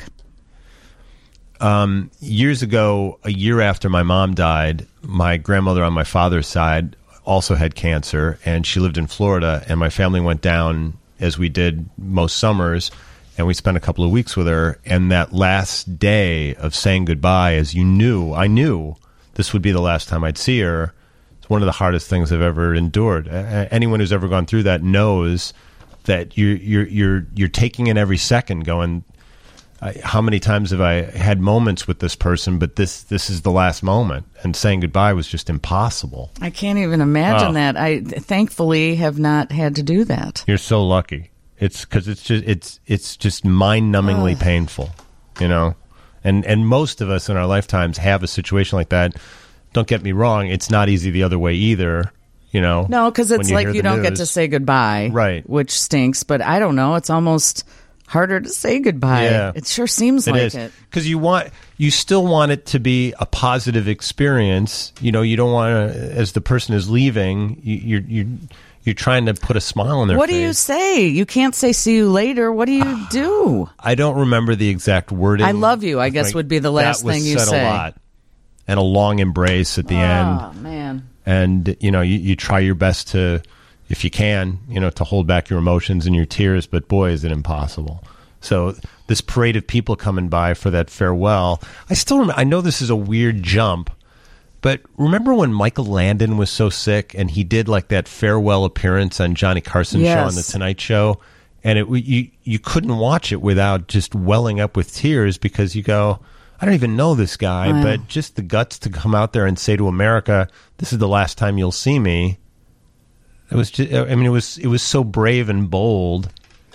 S1: Um, years ago, a year after my mom died, my grandmother on my father's side also had cancer, and she lived in Florida, and my family went down, as we did most summers, and we spent a couple of weeks with her, and that last day of saying goodbye, as you knew, I knew this would be the last time I'd see her. It's one of the hardest things I've ever endured. Uh, anyone who's ever gone through that knows that you're you're you're you're taking in every second, going, I, how many times have I had moments with this person, but this this is the last moment, and saying goodbye was just impossible.
S2: I can't even imagine
S1: Oh.
S2: that. I thankfully have not had to do that.
S1: You're so lucky. It's because it's just it's it's just mind-numbingly painful, you know. And and most of us in our lifetimes have a situation like that. Don't get me wrong; it's not easy the other way either, you know.
S2: No, because
S1: when
S2: it's
S1: you
S2: like
S1: hear
S2: you
S1: the
S2: don't get
S1: news.
S2: to say goodbye,
S1: Right.
S2: Which stinks. But I don't know. It's almost harder to say goodbye.
S1: Yeah.
S2: It sure seems
S1: It
S2: like
S1: is
S2: it.
S1: because you want you still want it to be a positive experience. You know, you don't want to, as the person is leaving, you, you're you're you're trying to put a smile on their
S2: What
S1: face.
S2: do you say? You can't say "see you later." What do you do?
S1: I don't remember the exact wording.
S2: I love you, I guess,
S1: Like,
S2: would be the last
S1: that was
S2: thing you
S1: said
S2: say.
S1: a lot, and a long embrace at the end.
S2: Oh man.
S1: And you know, you, you try your best to, if you can, you know, to hold back your emotions and your tears. But boy, is it impossible. So this parade of people coming by for that farewell. I still remember. I know this is a weird jump, but remember when Michael Landon was so sick and he did like that farewell appearance on Johnny Carson's show
S2: Yes.
S1: on the Tonight Show, and it you you couldn't watch it without just welling up with tears because you go, I don't even know this guy,
S2: Wow.
S1: but just the guts to come out there and say to America, "This is the last time you'll see me." It was just, I mean, it was it was so brave and bold.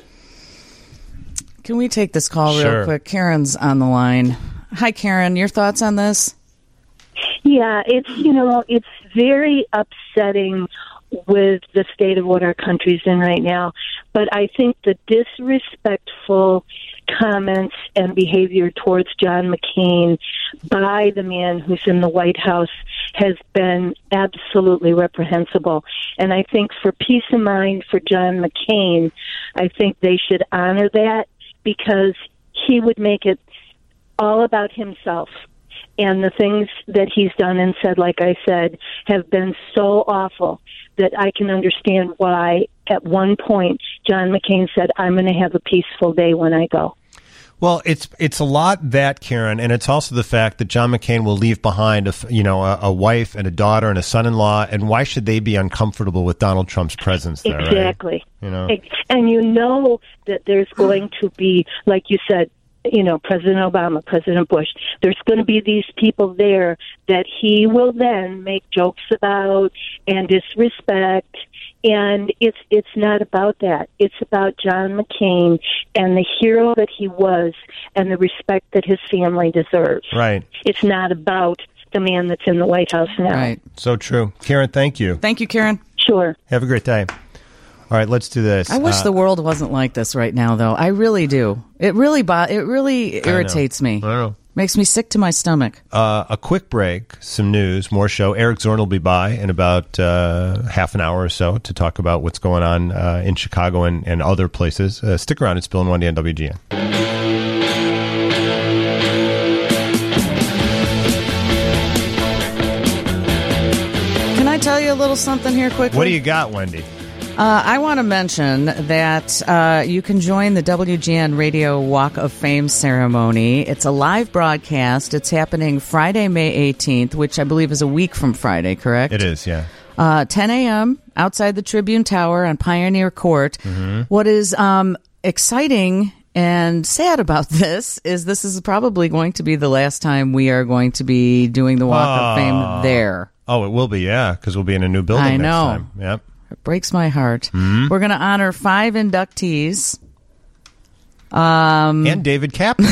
S2: Can we take this call
S1: Sure.
S2: real quick? Karen's on the line. Hi, Karen. Your thoughts on this?
S6: Yeah, it's, you know, it's very upsetting with the state of what our country's in right now. But I think the disrespectful comments and behavior towards John McCain by the man who's in the White House has been absolutely reprehensible. And I think for peace of mind for John McCain, I think they should honor that because he would make it all about himself. And the things that he's done and said, like I said, have been so awful that I can understand why at one point John McCain said, I'm going to have a peaceful day when I go.
S1: Well, it's it's a lot that, Karen, and it's also the fact that John McCain will leave behind a, f- you know a, a wife and a daughter and a son-in-law, and why should they be uncomfortable with Donald Trump's presence there?
S6: Exactly.
S1: Right? You know,
S6: And you know that there's going to be, like you said, you know, President Obama, President Bush. There's going to be these people there that he will then make jokes about and disrespect. And it's it's not about that. It's about John McCain and the hero that he was and the respect that his family deserves.
S1: Right.
S6: It's not about the man that's in the White House now.
S2: Right.
S1: So true. Karen, thank you.
S2: Thank you, Karen.
S6: Sure.
S1: Have a great day. All right, let's do this.
S2: I wish
S1: Uh,
S2: the world wasn't like this right now, though. I really do. It really bo- it really irritates me.
S1: I know.
S2: Makes me sick to my stomach.
S1: Uh, a quick break, some news, more show. Eric Zorn will be by in about uh, half an hour or so to talk about what's going on uh, in Chicago and, and other places. Uh, stick around. It's Bill and Wendy on W G N.
S2: Can I tell you a little something here quickly?
S1: What do you got, Wendy?
S2: Uh, I want to mention that uh, you can join the W G N Radio Walk of Fame ceremony. It's a live broadcast. It's happening Friday, May eighteenth, which I believe is a week from Friday, correct?
S1: It is, yeah.
S2: Uh, ten a.m. outside the Tribune Tower on Pioneer Court.
S1: Mm-hmm.
S2: What is um, exciting and sad about this is this is probably going to be the last time we are going to be doing the Walk
S1: Oh.
S2: of Fame there.
S1: Oh, it will be, yeah, because we'll be in a new building
S2: I
S1: next
S2: know.
S1: time. Yep.
S2: It breaks my heart.
S1: Mm-hmm.
S2: We're going to honor five inductees. Um,
S1: And David Kaplan.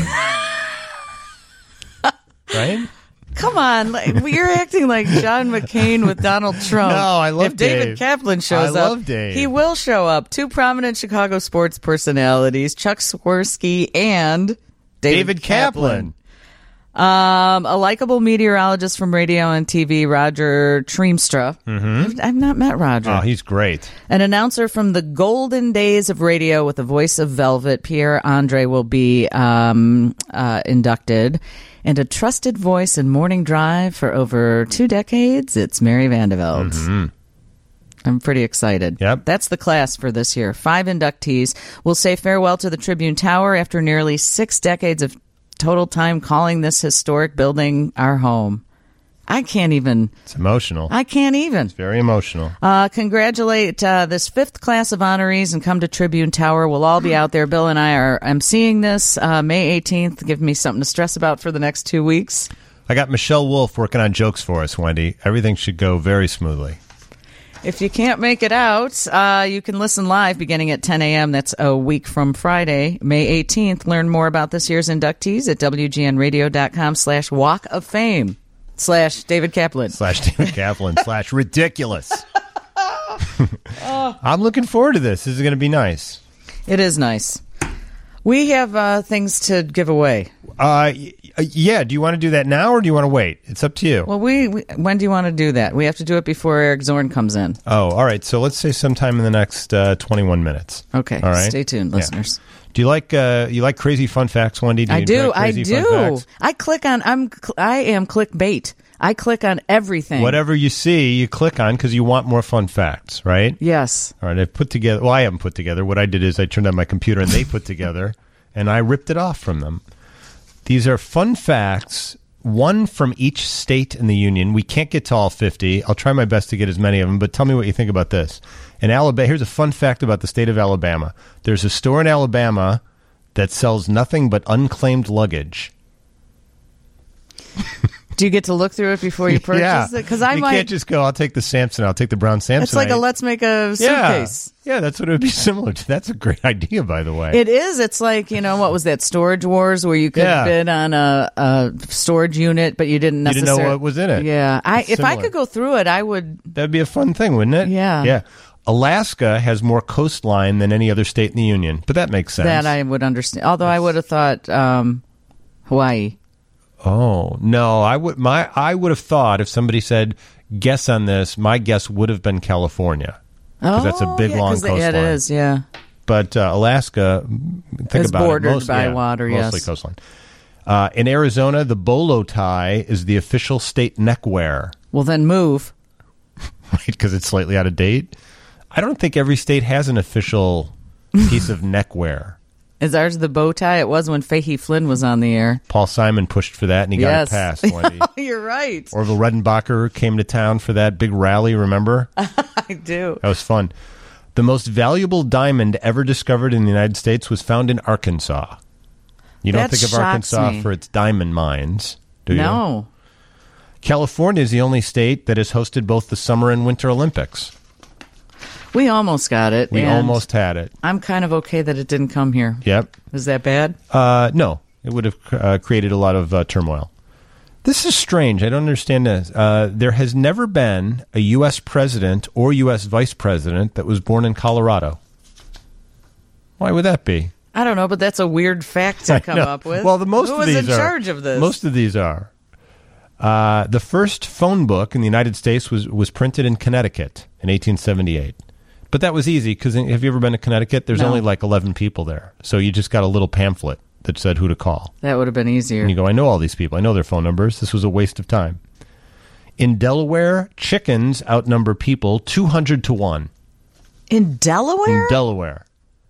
S1: Right?
S2: Come on, like, you're acting like John McCain with Donald Trump.
S1: No, I love
S2: If David
S1: Dave.
S2: Kaplan shows
S1: I
S2: up,
S1: love Dave.
S2: he will show up. Two prominent Chicago sports personalities, Chuck Swirsky and David,
S1: David Kaplan.
S2: Um, a likable meteorologist from radio and T V, Roger Treemstra. Mm-hmm. I've, I've not met Roger.
S1: Oh, he's great.
S2: An announcer from the golden days of radio with the voice of velvet, Pierre Andre, will be um, uh, inducted. And a trusted voice in Morning Drive for over two decades, it's Mary Vandeveld.
S1: Mm-hmm.
S2: I'm pretty excited.
S1: Yep.
S2: That's the class for this year. Five inductees will say farewell to the Tribune Tower after nearly six decades of total time calling this historic building our home. I can't even.
S1: It's emotional.
S2: I can't even.
S1: Very emotional.
S2: Uh, congratulate uh, this fifth class of honorees and come to Tribune Tower. We'll all be out there. Bill and I are emceeing this uh, May eighteenth. Give me something to stress about for the next two weeks.
S1: I got Michelle Wolf working on jokes for us, Wendy. Everything should go very smoothly.
S2: If you can't make it out, uh, you can listen live beginning at ten a.m. That's a week from Friday, May eighteenth. Learn more about this year's inductees at WGNradio.com slash Walk of Fame slash David Kaplan.
S1: Slash David Kaplan. Slash ridiculous. I'm looking forward to this. This is going to be nice.
S2: It is nice. We have uh, things to give away.
S1: Uh, y- yeah. Do you want to do that now or do you want to wait? It's up to you.
S2: Well, we, we when do you want to do that? We have to do it before Eric Zorn comes in.
S1: Oh, all right. So let's say sometime in the next uh, twenty-one minutes.
S2: Okay.
S1: All right.
S2: Stay tuned,
S1: Yeah.
S2: listeners.
S1: Do you like uh, you like crazy fun facts, Wendy? Do you
S2: I do.
S1: enjoy
S2: I
S1: crazy fun
S2: do.
S1: facts?
S2: I click on. I'm. cl- I am clickbait. I click on everything.
S1: Whatever you see, you click on because you want more fun facts, right?
S2: Yes.
S1: All right. I've put together. Well, I haven't put together. What I did is I turned on my computer and they put together, and I ripped it off from them. These are fun facts, one from each state in the union. We can't get to all fifty. I'll try my best to get as many of them, but tell me what you think about this. In Alabama, here's a fun fact about the state of Alabama. There's a store in Alabama that sells nothing but unclaimed luggage.
S2: Do you get to look through it before you purchase
S1: yeah.
S2: it? Because I
S1: you
S2: might.
S1: can't just go, I'll take the Samson, I'll take the brown Samson.
S2: It's like a let's make a
S1: yeah.
S2: suitcase.
S1: Yeah, that's what it would be similar to. That's a great idea, by the way.
S2: It is. It's like, you know, what was that, Storage Wars, where you could
S1: Yeah.
S2: bid on a, a storage unit, but you didn't
S1: You didn't
S2: necessarily
S1: know what was in it.
S2: Yeah, I,
S1: It's
S2: if I
S1: similar.
S2: could go through it, I would.
S1: That'd be a fun thing, wouldn't it?
S2: Yeah.
S1: Yeah. Alaska has more coastline than any other state in the union, but that makes sense.
S2: That I would understand. Although I would have thought um, Hawaii.
S1: Oh no, I would my I would have thought if somebody said guess on this, my guess would have been California because that's a
S2: Oh,
S1: big
S2: yeah,
S1: long
S2: 'cause
S1: coastline.
S2: It is, yeah.
S1: But uh, Alaska, think
S2: Is
S1: about
S2: bordered
S1: it, most,
S2: by
S1: yeah,
S2: water,
S1: mostly
S2: yes.
S1: coastline. Uh, in Arizona, the bolo tie is the official state neckwear,
S2: Well, then move.
S1: right? Because it's slightly out of date. I don't think every state has an official piece of neckwear.
S2: Is ours the bow tie? It was when Fahey Flynn was on the air.
S1: Paul Simon pushed for that, and he
S2: Yes.
S1: got it passed. Wendy.
S2: You're right.
S1: Orville Redenbacher came to town for that big rally, remember?
S2: I do.
S1: That was fun. The most valuable diamond ever discovered in the United States was found in Arkansas. You don't
S2: That
S1: think of
S2: shocks
S1: Arkansas
S2: me.
S1: for its diamond mines, do you?
S2: No.
S1: California is the only state that has hosted both the Summer and Winter Olympics.
S2: We almost got it.
S1: We
S2: and
S1: almost had it.
S2: I'm kind of okay that it didn't come here.
S1: Yep.
S2: Is that bad?
S1: Uh, no, it would have uh, created a lot of uh, turmoil. This is strange. I don't understand this. Uh, there has never been a U S president or U S vice president that was born in Colorado. Why would that be?
S2: I don't know, but that's a weird fact to come
S1: No.
S2: up with.
S1: Well, the most
S2: Who
S1: of
S2: was
S1: these
S2: in
S1: are,
S2: charge of this?
S1: Most of these are. Uh, the first phone book in the United States was, was printed in Connecticut in eighteen seventy-eight. But that was easy because have you ever been to Connecticut? There's
S2: No.
S1: only like eleven people there. So you just got a little pamphlet that said who to call.
S2: That would have been easier.
S1: And you go, I know all these people. I know their phone numbers. This was a waste of time. In Delaware, chickens outnumber people two hundred to one.
S2: In Delaware?
S1: In Delaware.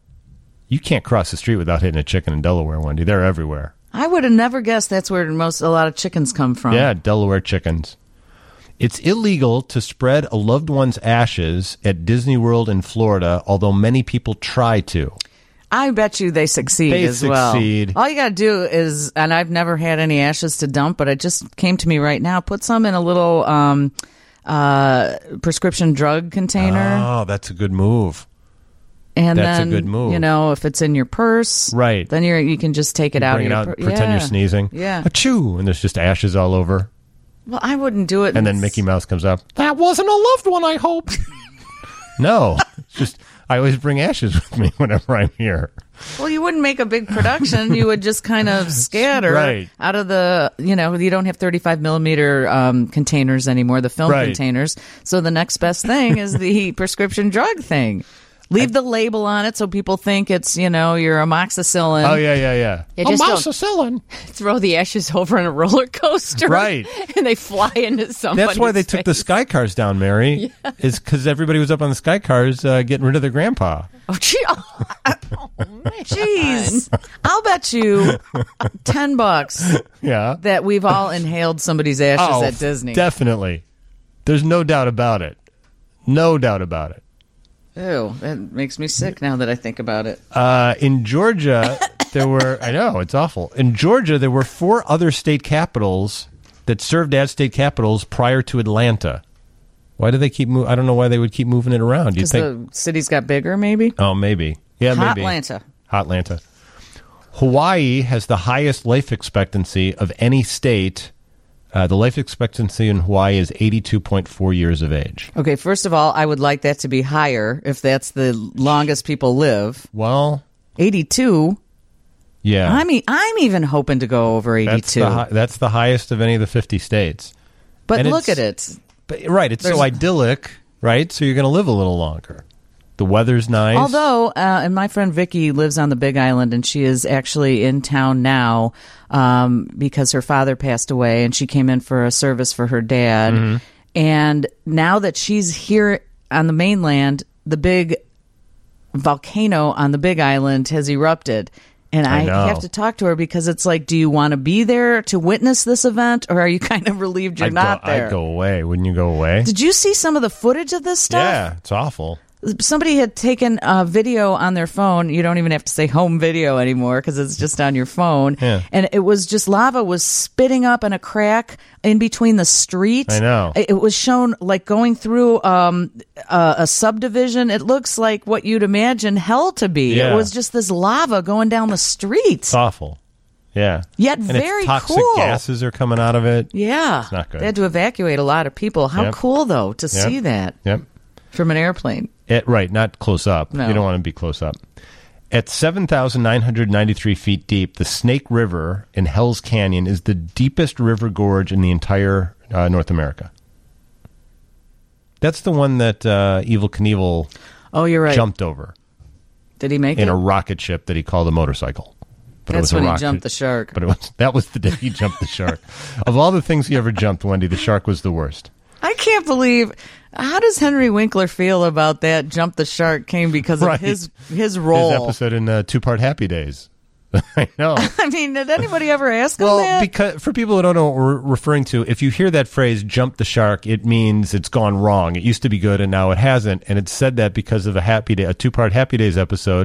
S1: You can't cross the street without hitting a chicken in Delaware, Wendy. They're everywhere.
S2: I would have never guessed that's where most a lot of chickens come from.
S1: Yeah, Delaware chickens. It's illegal to spread a loved one's ashes at Disney World in Florida, although many people try to.
S2: I bet you they succeed
S1: They
S2: as well.
S1: succeed.
S2: All you got to do is, and I've never had any ashes to dump, but it just came to me right now. Put some in a little um, uh, prescription drug container,
S1: Oh, that's a good move.
S2: and
S1: that's a
S2: then
S1: good move.
S2: you know if it's in your purse,
S1: Right.
S2: Then you're you can just take it out
S1: Bring
S2: of
S1: it
S2: your
S1: out
S2: pur-
S1: and pretend
S2: yeah.
S1: you're sneezing.
S2: Yeah.
S1: Achoo! And there's just ashes all over.
S2: Well, I wouldn't do it.
S1: And then Mickey Mouse comes up. That wasn't a loved one, I hope. No. It's just, I always bring ashes with me whenever I'm here.
S2: Well, you wouldn't make a big production. You would just kind of scatter
S1: Right.
S2: out of the, you know, you don't have thirty-five millimeter um, containers anymore, the film
S1: Right.
S2: containers. So the next best thing is the prescription drug thing. Leave the label on it so people think it's, you know, your amoxicillin.
S1: Oh, yeah, yeah, yeah.
S2: You just don't
S1: Amoxicillin.
S4: Throw the ashes over on a roller coaster.
S1: Right.
S4: And they fly into somebody's
S1: That's why they took the
S4: face.
S1: sky cars down, Mary. Is because everybody was up on the sky cars uh, getting rid of their grandpa.
S2: Oh, gee, oh, oh, man. Jeez. I'll bet you ten bucks
S1: Yeah.
S2: that we've all inhaled somebody's ashes
S1: Oh,
S2: at Disney.
S1: definitely. There's no doubt about it. No doubt about it.
S2: Ew, that makes me sick now that I think about it.
S1: Uh, in Georgia, there were, I know, it's awful. In Georgia, there were four other state capitals that served as state capitals prior to Atlanta. Why do they keep moving? I don't know why they would keep moving it around. You
S2: Because
S1: think?
S2: the cities got bigger, maybe?
S1: Oh, maybe. Yeah, maybe.
S2: Hotlanta.
S1: Hotlanta. Hawaii has the highest life expectancy of any state. Uh, the life expectancy in Hawaii is eighty-two point four years of age.
S2: Okay, first of all, I would like that to be higher if that's the longest people live.
S1: Well,
S2: eighty-two.
S1: yeah.
S2: I mean, I'm even hoping to go over
S1: that's
S2: eighty-two.
S1: the, hi- that's the highest of any of the fifty states.
S2: but
S1: and
S2: look at
S1: it's-
S2: it.
S1: But, right, it's so
S2: There's-
S1: idyllic, right? So you're going to live a little longer. The weather's nice.
S2: Although, uh, and my friend Vicky lives on the Big Island, and she is actually in town now um, because her father passed away, and she came in for a service for her dad.
S1: Mm-hmm.
S2: And now that she's here on the mainland, the big volcano on the Big Island has erupted. And
S1: I
S2: I,
S1: know.
S2: have to talk to her because it's like, do you want to be there to witness this event, or are you kind of relieved you're
S1: I'd
S2: not
S1: go,
S2: there?
S1: I'd go away. Wouldn't you go away?
S2: Did you see some of the footage of this stuff?
S1: Yeah, it's awful.
S2: Somebody had taken a video on their phone. You don't even have to say home video anymore because it's just on your phone.
S1: Yeah.
S2: And it was just lava was spitting up in a crack in between the street.
S1: I know.
S2: It it was shown like going through um, a, a subdivision. It looks like what you'd imagine hell to be.
S1: Yeah.
S2: It was just this lava going down the street.
S1: It's awful. Yeah.
S2: Yet
S1: and
S2: very
S1: it's toxic
S2: cool.
S1: gases are coming out of it.
S2: Yeah.
S1: It's not good.
S2: They had to evacuate a lot of people. How
S1: Yep.
S2: cool, though, to
S1: Yep.
S2: see that
S1: Yep.
S2: from an airplane.
S1: It, right, not close up.
S2: No.
S1: You don't want to be close up. At seven thousand nine hundred ninety-three feet deep, the Snake River in Hell's Canyon is the deepest river gorge in the entire uh, North America. That's the one that uh, Evel Knievel
S2: Oh, you're right.
S1: jumped over
S2: Did he make
S1: in
S2: it?
S1: a rocket ship that he called a motorcycle. But it
S2: That's
S1: was a
S2: when he
S1: rocket-
S2: jumped the shark.
S1: But it was that was the day he jumped the shark. Of all the things he ever jumped, Wendy, the shark was the worst.
S2: I can't believe. How does Henry Winkler feel about that? Jump the shark came because of
S1: Right.
S2: his his role.
S1: His episode in uh, Two Part Happy Days. I know.
S2: I mean, did anybody ever ask him
S1: Well,
S2: that?
S1: because for people who don't know what we're referring to, if you hear that phrase "jump the shark," it means it's gone wrong. It used to be good, and now it hasn't. And it's said that because of a Happy Day, a two-part Happy Days episode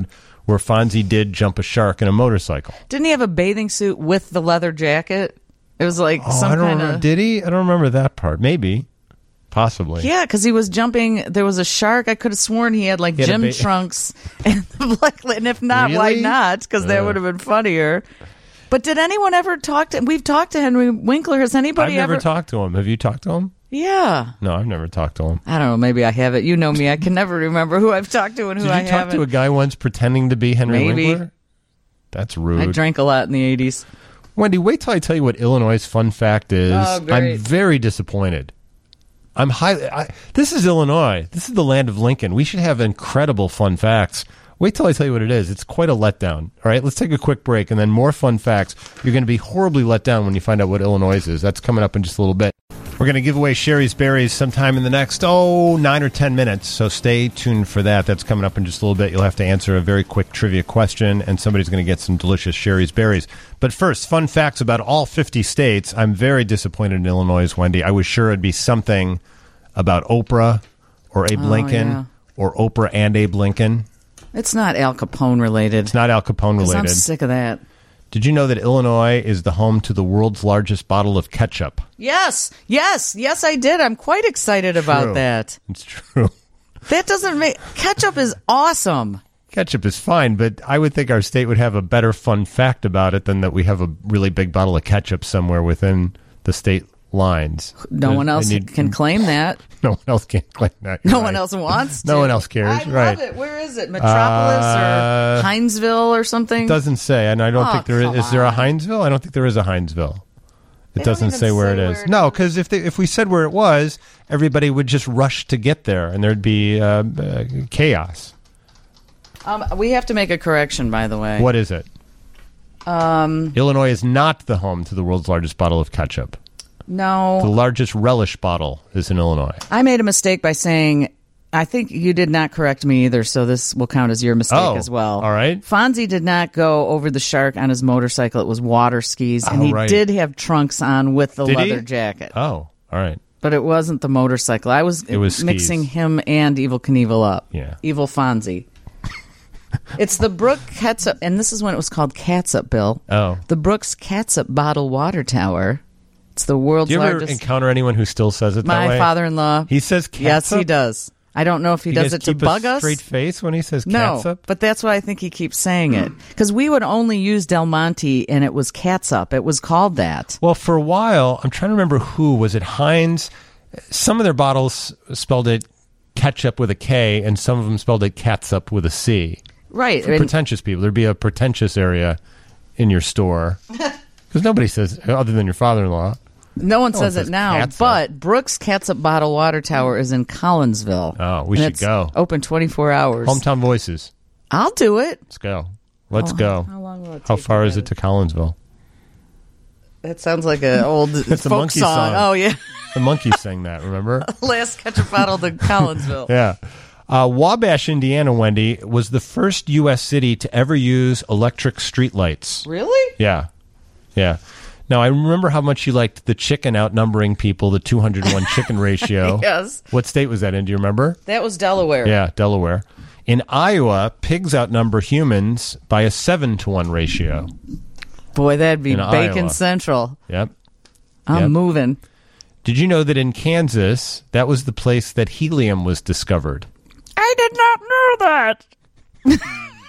S1: where Fonzie did jump a shark in a motorcycle.
S2: Didn't he have a bathing suit with the leather jacket? It was like
S1: Oh,
S2: some
S1: I don't
S2: kind
S1: remember.
S2: of...
S1: Did he? I don't remember that part. Maybe. Possibly.
S2: Yeah, because he was jumping. There was a shark. I could have sworn he had like
S1: He had a
S2: gym
S1: ba-
S2: trunks and the black. And if not, why
S1: Really?
S2: not? Because that
S1: Uh.
S2: would have been funnier. But did anyone ever talk to? We've talked to Henry Winkler. Has anybody
S1: I've never
S2: ever?
S1: talked to him. Have you talked to him?
S2: Yeah.
S1: No, I've never talked to him.
S2: I don't know. Maybe I haven't. You know me. I can never remember who I've talked to and who
S1: Did you
S2: I
S1: talk
S2: haven't.
S1: to a guy once pretending to be Henry
S2: Maybe.
S1: Winkler? That's rude.
S2: I drank a lot in the eighties.
S1: Wendy, wait till I tell you what Illinois' fun fact is.
S2: Oh, great.
S1: I'm very disappointed. I'm highly. I, this is Illinois. This is the land of Lincoln. We should have incredible fun facts. Wait till I tell you what it is. It's quite a letdown. All right, let's take a quick break and then more fun facts. You're going to be horribly let down when you find out what Illinois is. That's coming up in just a little bit. We're going to give away Sherry's Berries sometime in the next, oh, nine or ten minutes. So stay tuned for that. That's coming up in just a little bit. You'll have to answer a very quick trivia question, and somebody's going to get some delicious Sherry's Berries. But first, fun facts about all fifty states. I'm very disappointed in Illinois, Wendy. I was sure it'd be something about Oprah or Abe
S2: Oh,
S1: Lincoln
S2: yeah.
S1: or Oprah and Abe Lincoln.
S2: It's not Al Capone related.
S1: It's not Al Capone
S2: 'Cause I'm
S1: related.
S2: sick of that.
S1: Did you know that Illinois is the home to the world's largest bottle of ketchup?
S2: Yes, yes, yes, I did. I'm quite excited about
S1: True.
S2: that.
S1: It's true.
S2: That doesn't make ketchup is awesome.
S1: Ketchup is fine, but I would think our state would have a better fun fact about it than that we have a really big bottle of ketchup somewhere within the state lines.
S2: No
S1: There's-
S2: one else
S1: I need-
S2: can claim that.
S1: No one else can claim that.
S2: No
S1: You're
S2: one
S1: right.
S2: else wants to.
S1: No one else cares.
S2: I
S1: Right.
S2: love it. Where is it? Metropolis
S1: Uh,
S2: or Hinesville or something?
S1: It doesn't say, and I don't
S2: Oh,
S1: think there is.
S2: come
S1: Is there a
S2: on.
S1: Hinesville? I don't think there is a Hinesville. It
S2: They don't
S1: doesn't
S2: even
S1: say where
S2: say
S1: it
S2: where
S1: is.
S2: it
S1: No,
S2: is.
S1: because if they, if we said where it was, everybody would just rush to get there, and there'd be uh, uh, chaos.
S2: Um, we have to make a correction, by the way.
S1: What is it?
S2: Um,
S1: Illinois is not the home to the world's largest bottle of ketchup. The
S2: no,
S1: largest relish bottle is in Illinois.
S2: I made a mistake by saying. I think you did not correct me either, so this will count as your mistake
S1: Oh,
S2: as well.
S1: all right.
S2: Fonzie did not go over the shark on his motorcycle. It was water skis, and
S1: Oh,
S2: he
S1: right.
S2: did have trunks on with the
S1: Did he?
S2: leather jacket.
S1: Oh, all right.
S2: But it wasn't the motorcycle. I was,
S1: It was skis.
S2: mixing him and Evil Knievel up.
S1: Yeah.
S2: Evil Fonzie. It's the Brook Catsup, and this is when it was called Catsup, Bill.
S1: Oh.
S2: The Brooks Catsup Bottle Water Tower. It's the world's
S1: Do you ever
S2: largest.
S1: encounter anyone who still says it that
S2: My
S1: way?
S2: father-in-law.
S1: He says catsup?
S2: Yes, he does. I don't know if he
S1: You
S2: does
S1: guys
S2: it to
S1: keep
S2: bug
S1: a
S2: us.
S1: straight face when he says
S2: No,
S1: catsup?
S2: but that's why I think he keeps saying it. Because we would only use Del Monte, and it was Catsup. It was called that.
S1: Well, for a while, I'm trying to remember who. Was it Heinz? Some of their bottles spelled it ketchup with a K, and some of them spelled it catsup with a C.
S2: Right.
S1: For
S2: and-
S1: pretentious people. There'd be a pretentious area in your store. Because nobody says, other than your father-in-law.
S2: No one
S1: No
S2: says
S1: one
S2: it
S1: says
S2: now,
S1: Catsup.
S2: but Brooks Catsup Bottle Water Tower is in Collinsville.
S1: Oh, we
S2: And
S1: should
S2: it's
S1: go.
S2: Open twenty-four hours.
S1: Hometown Voices.
S2: I'll do it.
S1: Let's go. Let's
S2: Oh,
S1: go.
S2: How long will it take?
S1: How far
S2: to
S1: is
S2: get
S1: it to Collinsville?
S2: That sounds like an old
S1: It's a
S2: folk
S1: monkey
S2: song.
S1: song.
S2: Oh, yeah.
S1: The monkeys sang that, remember?
S2: Last Ketchup Bottle to Collinsville.
S1: Yeah. Uh, Wabash, Indiana, Wendy, was the first U S city to ever use electric streetlights.
S2: Really?
S1: Yeah. Yeah. Now, I remember how much you liked the chicken outnumbering people, the two hundred one chicken ratio.
S2: Yes.
S1: What state was that in? Do you remember?
S2: That was Delaware.
S1: Yeah, Delaware. In Iowa, pigs outnumber humans by a seven to one ratio.
S2: Boy, that'd be
S1: In
S2: Bacon
S1: Iowa.
S2: Central.
S1: Yep.
S2: I'm
S1: Yep.
S2: moving.
S1: Did you know that in Kansas, that was the place that helium was discovered?
S2: I did not know that.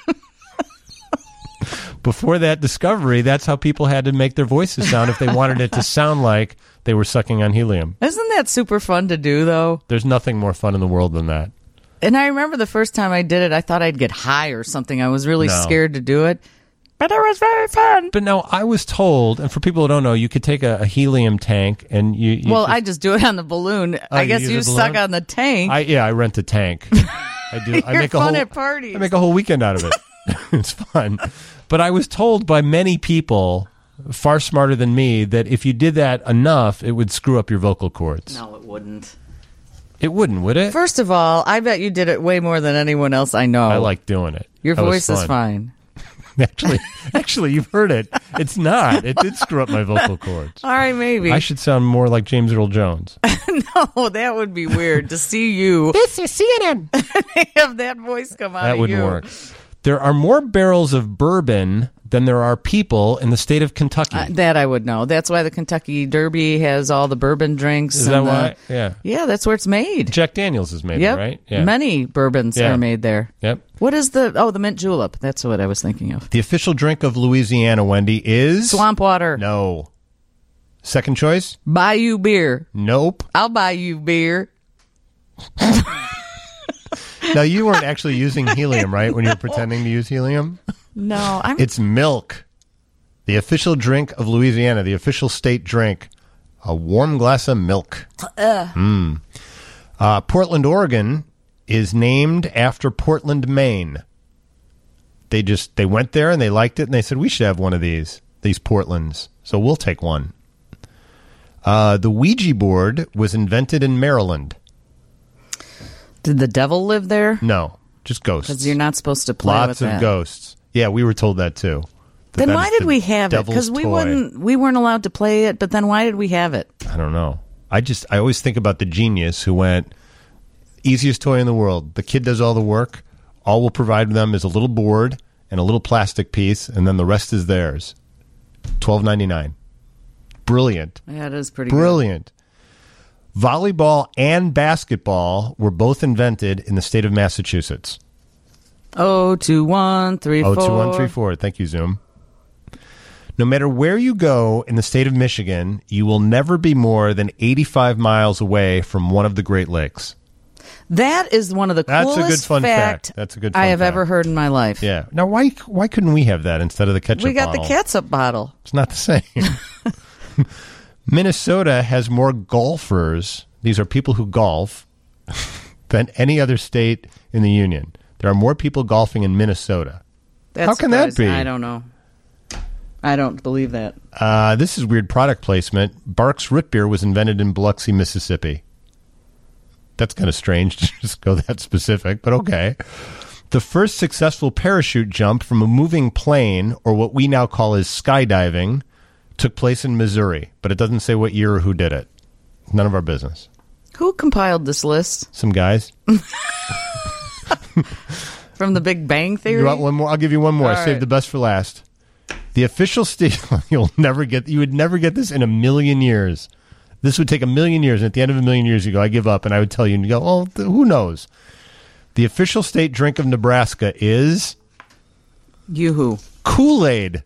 S1: Before that discovery, that's how people had to make their voices sound if they wanted it to sound like they were sucking on helium.
S2: Isn't that super fun to do, though?
S1: There's nothing more fun in the world than that.
S2: And I remember the first time I did it, I thought I'd get high or something. I was really
S1: No.
S2: scared to do it. But it was very fun.
S1: But now I was told, and for people who don't know, you could take a, a helium tank and you. you
S2: Well,
S1: just-
S2: I just do it on the balloon.
S1: Oh,
S2: I
S1: you
S2: guess
S1: use
S2: you
S1: a
S2: suck
S1: balloon?
S2: on the tank.
S1: I yeah, I rent a tank. I do. I
S2: You're
S1: make a
S2: fun
S1: whole,
S2: at parties.
S1: I make a whole weekend out of it. It's fun. But I was told by many people, far smarter than me, that if you did that enough, it would screw up your vocal cords.
S2: No, it wouldn't.
S1: It wouldn't, would it?
S2: First of all, I bet you did it way more than anyone else I know.
S1: I like doing it.
S2: Your
S1: That was
S2: voice is
S1: fun.
S2: fine.
S1: Actually, actually, you've heard it. It's not. It did screw up my vocal cords.
S2: All right, maybe.
S1: I should sound more like James Earl Jones.
S2: No, that would be weird to see you
S1: This is C N N.
S2: have that voice come out
S1: That
S2: of
S1: wouldn't
S2: you.
S1: work. There are more barrels of bourbon than there are people in the state of Kentucky.
S2: Uh, that I would know. That's why the Kentucky Derby has all the bourbon drinks.
S1: Is
S2: and
S1: that
S2: the,
S1: why? Yeah.
S2: Yeah, that's where it's made.
S1: Jack Daniels is made
S2: Yep.
S1: there, right? Yeah.
S2: Many bourbons
S1: Yeah.
S2: are made there.
S1: Yep.
S2: What is the, oh, the mint julep. That's what I was thinking of.
S1: The official drink of Louisiana, Wendy, is...
S2: Swamp water.
S1: No. Second choice?
S2: Buy you beer.
S1: Nope.
S2: I'll buy you beer.
S1: Now, you weren't actually using helium, right, when you were pretending to use helium?
S2: No, I'm...
S1: It's milk. The official drink of Louisiana, the official state drink. A warm glass of milk. Mm. Uh, Portland, Oregon is named after Portland, Maine. They just, they went there and they liked it and they said, we should have one of these, these Portlands. So we'll take one. Uh, the Ouija board was invented in Maryland.
S2: Did the devil live there?
S1: No, just ghosts.
S2: Because you're not supposed to play
S1: Lots
S2: with
S1: of
S2: that.
S1: ghosts. Yeah, we were told that too. That
S2: Then
S1: that
S2: why
S1: is
S2: did
S1: the
S2: we have it?
S1: devil's
S2: Because we
S1: toy.
S2: wouldn't, we weren't allowed to play it. But then why did we have it?
S1: I don't know. I just, I always think about the genius who went, easiest toy in the world. The kid does all the work. All we'll provide them is a little board and a little plastic piece, and then the rest is theirs. twelve ninety-nine. Brilliant.
S2: Yeah, it is pretty
S1: Brilliant. Volleyball and basketball were both invented in the state of Massachusetts.
S2: good. Oh, two, one, three,
S1: Oh,
S2: four.
S1: two, one, three, four. Thank you, Zoom. No matter where you go in the state of Michigan, you will never be more than eighty-five miles away from one of the Great Lakes.
S2: That is one of the
S1: That's a
S2: coolest
S1: good fun
S2: fact,
S1: fact. That's a good
S2: I
S1: fun
S2: have
S1: fact.
S2: ever heard in my life.
S1: Yeah. Now, why why couldn't we have that instead of the ketchup
S2: We got
S1: bottle?
S2: the catsup bottle.
S1: It's not the same. Minnesota has more golfers. These are people who golf than any other state in the union. There are more people golfing in Minnesota.
S2: That's
S1: How can that
S2: surprising.
S1: be?
S2: I don't know. I don't believe that.
S1: Uh, this is weird product placement. Barks Root Beer was invented in Biloxi, Mississippi. That's kind of strange to just go that specific, but okay. The first successful parachute jump from a moving plane, or what we now call as skydiving, took place in Missouri, but it doesn't say what year or who did it. None of our business.
S2: Who compiled this list?
S1: Some guys.
S2: From the Big Bang Theory?
S1: You want one more? I'll give you one more.
S2: All
S1: I saved
S2: right.
S1: the best for last. The official state. You'll never get. You would never get this in a million years. This would take a million years, and at the end of a million years, you go, I give up, and I would tell you, and you go, oh, th- who knows? The official state drink of Nebraska is
S2: Yoo-hoo.
S1: Kool-Aid.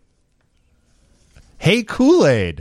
S1: Hey, Kool-Aid.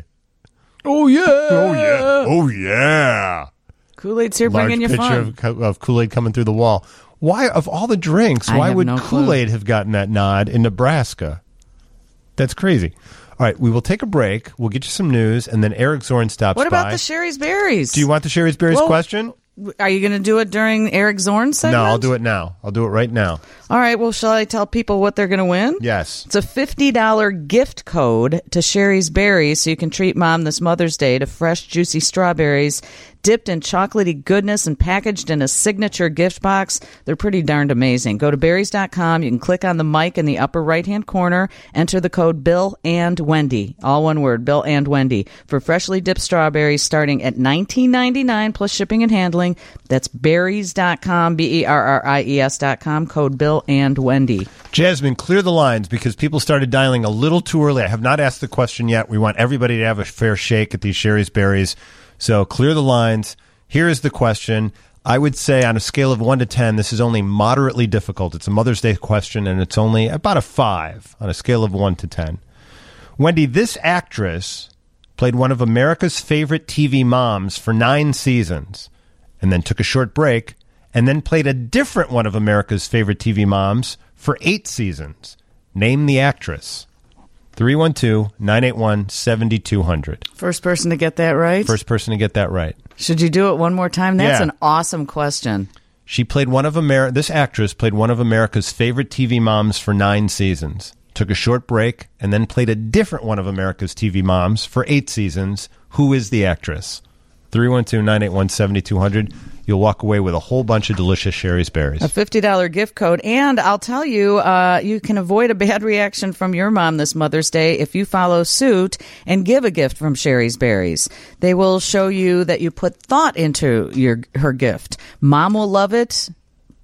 S1: Oh yeah. Oh yeah. Oh yeah.
S2: Kool-Aid's here
S1: Large
S2: bringing you
S1: picture
S2: fun.
S1: of, co- of Kool-Aid coming through the wall. Why, of all the drinks,
S2: I
S1: why
S2: have
S1: would
S2: no clue.
S1: Kool-Aid have gotten that nod in Nebraska? That's crazy. All right, we will take a break. We'll get you some news, and then Eric Zorn stops
S2: What about
S1: by.
S2: the Sherry's Berries?
S1: Do you want the Sherry's Berries
S2: Well,
S1: question?
S2: Are you going to do it during Eric Zorn's segment?
S1: No, I'll do it now. I'll do it right now.
S2: All right, well, shall I tell people what they're going to win?
S1: Yes.
S2: It's a fifty dollars gift code to Sherry's Berries so you can treat Mom this Mother's Day to fresh, juicy strawberries dipped in chocolatey goodness and packaged in a signature gift box. They're pretty darned amazing. Go to berries dot com. You can click on the mic in the upper right-hand corner. Enter the code Bill and Wendy. All one word, Bill and Wendy. For freshly dipped strawberries starting at nineteen ninety-nine plus shipping and handling. That's berries dot com, B E R R I E S dot com. Code Bill and Wendy.
S1: Jasmine, clear the lines because people started dialing a little too early. I have not asked the question yet. We want everybody to have a fair shake at these Sherry's Berries. So clear the lines. Here is the question. I would say on a scale of one to ten, this is only moderately difficult. It's a Mother's Day question, and it's only about a five on a scale of one to ten. Wendy, this actress played one of America's favorite T V moms for nine seasons, and then took a short break, and then played a different one of America's favorite T V moms for eight seasons. Name the actress. three one two, nine eight one, seven two zero zero.
S2: First person to get that right?
S1: First person to get that right.
S2: Should you do it one more time? That's
S1: Yeah.
S2: an awesome question.
S1: She played one of Amer- This actress played one of America's favorite T V moms for nine seasons. Took a short break and then played a different one of America's T V moms for eight seasons. Who is the actress? three one two, nine eight one, seven two zero zero. You'll walk away with a whole bunch of delicious Sherry's Berries.
S2: A fifty dollars gift code. And I'll tell you, uh, you can avoid a bad reaction from your mom this Mother's Day if you follow suit and give a gift from Sherry's Berries. They will show you that you put thought into your her gift. Mom will love it.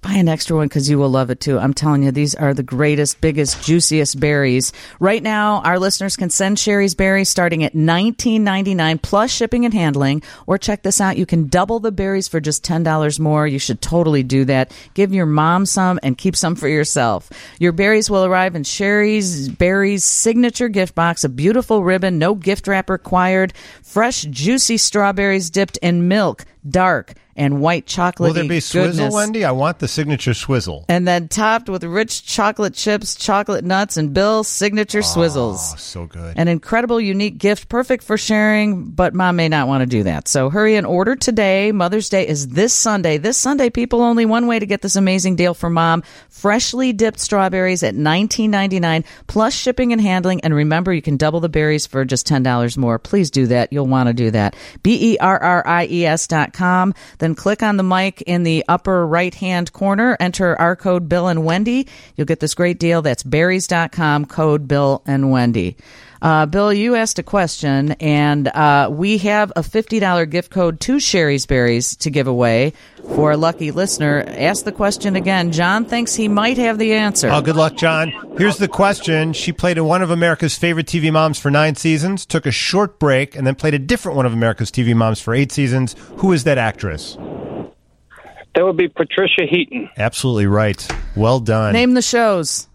S2: Buy an extra one because you will love it too. I'm telling you, these are the greatest, biggest, juiciest berries. Right now, our listeners can send Sherry's berries starting at nineteen ninety-nine plus shipping and handling. Or check this out. You can double the berries for just ten dollars more. You should totally do that. Give your mom some and keep some for yourself. Your berries will arrive in Sherry's Berries signature gift box, a beautiful ribbon, no gift wrap required, fresh, juicy strawberries dipped in milk, dark, and white chocolate.
S1: Will there be swizzle, Wendy? I want the signature swizzle.
S2: And then topped with rich chocolate chips, chocolate nuts, and Bill's signature
S1: oh,
S2: swizzles.
S1: So good.
S2: An incredible, unique gift, perfect for sharing, but mom may not want to do that. So hurry and order today. Mother's Day is this Sunday. This Sunday, people, only one way to get this amazing deal for mom. Freshly dipped strawberries at nineteen ninety-nine plus shipping and handling. And remember, you can double the berries for just ten dollars more. Please do that. You'll want to do that. B E R R I E S dot com. Then click on the mic in the upper right-hand corner. Enter our code Bill and Wendy. You'll get this great deal. That's berries dot com, code Bill and Wendy. Uh, Bill, you asked a question, and uh, we have a fifty dollars gift code to Sherry's Berries to give away for a lucky listener. Ask the question again. John thinks he might have the answer.
S1: Oh, good luck, John. Here's the question. She played in one of America's favorite T V moms for nine seasons, took a short break, and then played a different one of America's T V moms for eight seasons. Who is that actress?
S7: That would be Patricia Heaton.
S1: Absolutely right. Well done.
S2: Name the shows.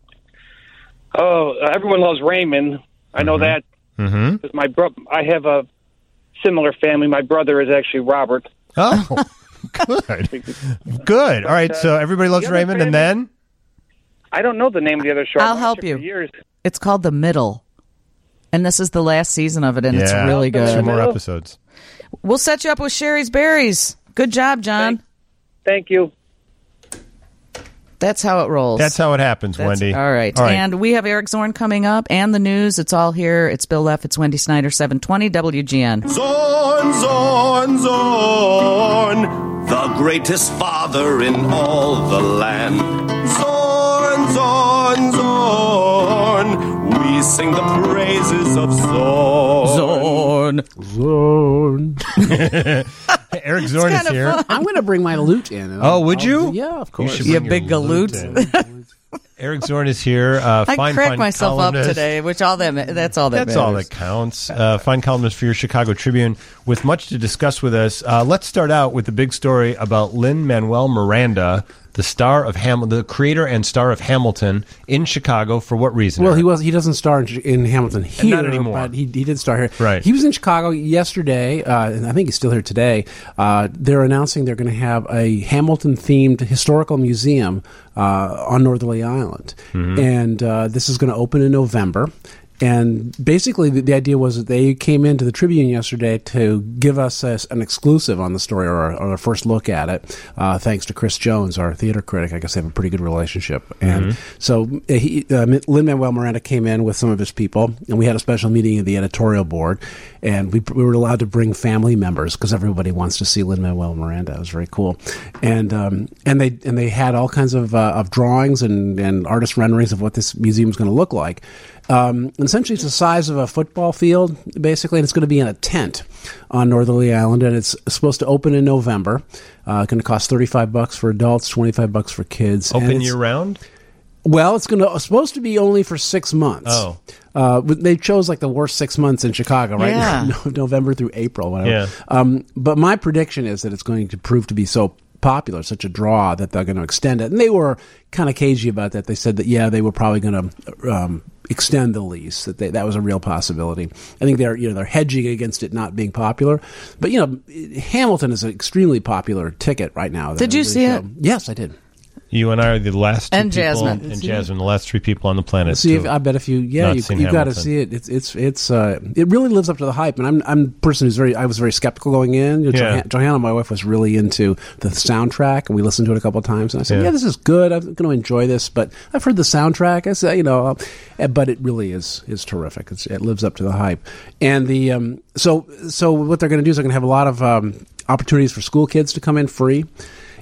S7: Oh, everyone loves Raymond. I know that.
S1: Mm-hmm.
S7: Because my bro- I have a similar family. My brother is actually Robert.
S1: Oh, good. Good. All right, so everybody loves Raymond, and then?
S7: I don't know the name of the other show.
S2: I'll
S7: I've
S2: help
S7: watched it
S2: you.
S7: for years.
S2: It's called The Middle. And this is the last season of it, and
S1: Yeah.
S2: it's really
S1: Two
S2: good.
S1: more episodes.
S2: We'll set you up with Sherry's Berries. Good job, John.
S7: Thank, thank you.
S2: That's how it rolls.
S1: That's how it happens,
S2: That's-
S1: Wendy.
S2: All right.
S1: All right.
S2: And we have Eric Zorn coming up and the news. It's all here. It's Bill Leff. It's Wendy Snyder, seven twenty W G N.
S8: Zorn, Zorn, Zorn, the greatest father in all the land. Zorn, Zorn, Zorn, we sing the praises of Zorn.
S2: Zorn.
S9: Zorn.
S1: Eric Zorn is here.
S2: Fun.
S9: I'm going to bring my lute in.
S1: Oh, would you?
S9: I'll, yeah, of course.
S1: should
S2: You
S1: bring your
S2: big galoot.
S1: in. Eric Zorn is here. Uh,
S2: I
S1: fine,
S2: cracked
S1: fine
S2: myself up
S1: columnist.
S2: today, which all that ma- that's all that
S1: That's
S2: matters.
S1: all that counts. Uh, fine columnist for your Chicago Tribune with much to discuss with us. Uh, let's start out with the big story about Lin-Manuel Miranda, the star of Ham- the creator and star of Hamilton in Chicago. For what reason?
S9: Well,
S1: Eric?
S9: he was. He doesn't star in, in Hamilton here,
S1: Not anymore.
S9: but he, he did star here.
S1: Right.
S9: He was in Chicago yesterday, uh, and I think he's still here today. Uh, they're announcing they're going to have a Hamilton-themed historical museum uh, on Northerly Island,
S1: Mm-hmm.
S9: and uh, this is going to open in November. And basically, the, the idea was that they came into the Tribune yesterday to give us a, an exclusive on the story, or, or a first look at it, uh, thanks to Chris Jones, our theater critic. I guess they have a pretty good relationship. And
S1: Mm-hmm.
S9: so uh, he, uh, Lin-Manuel Miranda came in with some of his people, and we had a special meeting of the editorial board, and we, we were allowed to bring family members because everybody wants to see Lin-Manuel Miranda. It was very cool. And um, and they and they had all kinds of, uh, of drawings and, and artist renderings of what this museum is going to look like. Um, and essentially, it's the size of a football field, basically, and it's going to be in a tent on Northerly Island, and it's supposed to open in November. Uh, it's going to cost thirty-five bucks for adults, twenty-five bucks for kids. And
S1: open
S9: it's-
S1: year round.
S9: Well, it's going to supposed to be only for six months.
S1: Oh.
S9: Uh, but they chose like the worst six months in Chicago, right?
S2: Yeah.
S9: November through April, whatever.
S1: Yeah.
S9: Um, but my prediction is that it's going to prove to be so popular, such a draw, that they're going to extend it. And they were kind of cagey about that. They said that, yeah, they were probably going to um, extend the lease, that they, that was a real possibility. I think they're, you know, they're hedging against it not being popular. But, you know, Hamilton is an extremely popular ticket right now.
S2: Did you see it?
S9: Yes, I did.
S1: You and I are the last two
S2: And
S1: people,
S2: Jasmine.
S1: and Jasmine, the last three people on the planet.
S9: See,
S1: to
S9: if, I bet if you, yeah,
S1: not
S9: you,
S1: seen
S9: you got to
S1: Hamilton.
S9: see it. It's, it's, it's, uh, it really lives up to the hype. And I'm, I'm a person who's very, I was very skeptical going in. You know,
S1: Yeah.
S9: Johanna, Johanna, my wife, was really into the soundtrack, and we listened to it a couple of times. And I said,
S1: Yeah.
S9: yeah, this is good. I'm going to enjoy this, but I've heard the soundtrack. I said, you know, uh, but it really is, is terrific. It's, it lives up to the hype. And the, um, so, so what they're going to do is they're going to have a lot of, um, opportunities for school kids to come in free.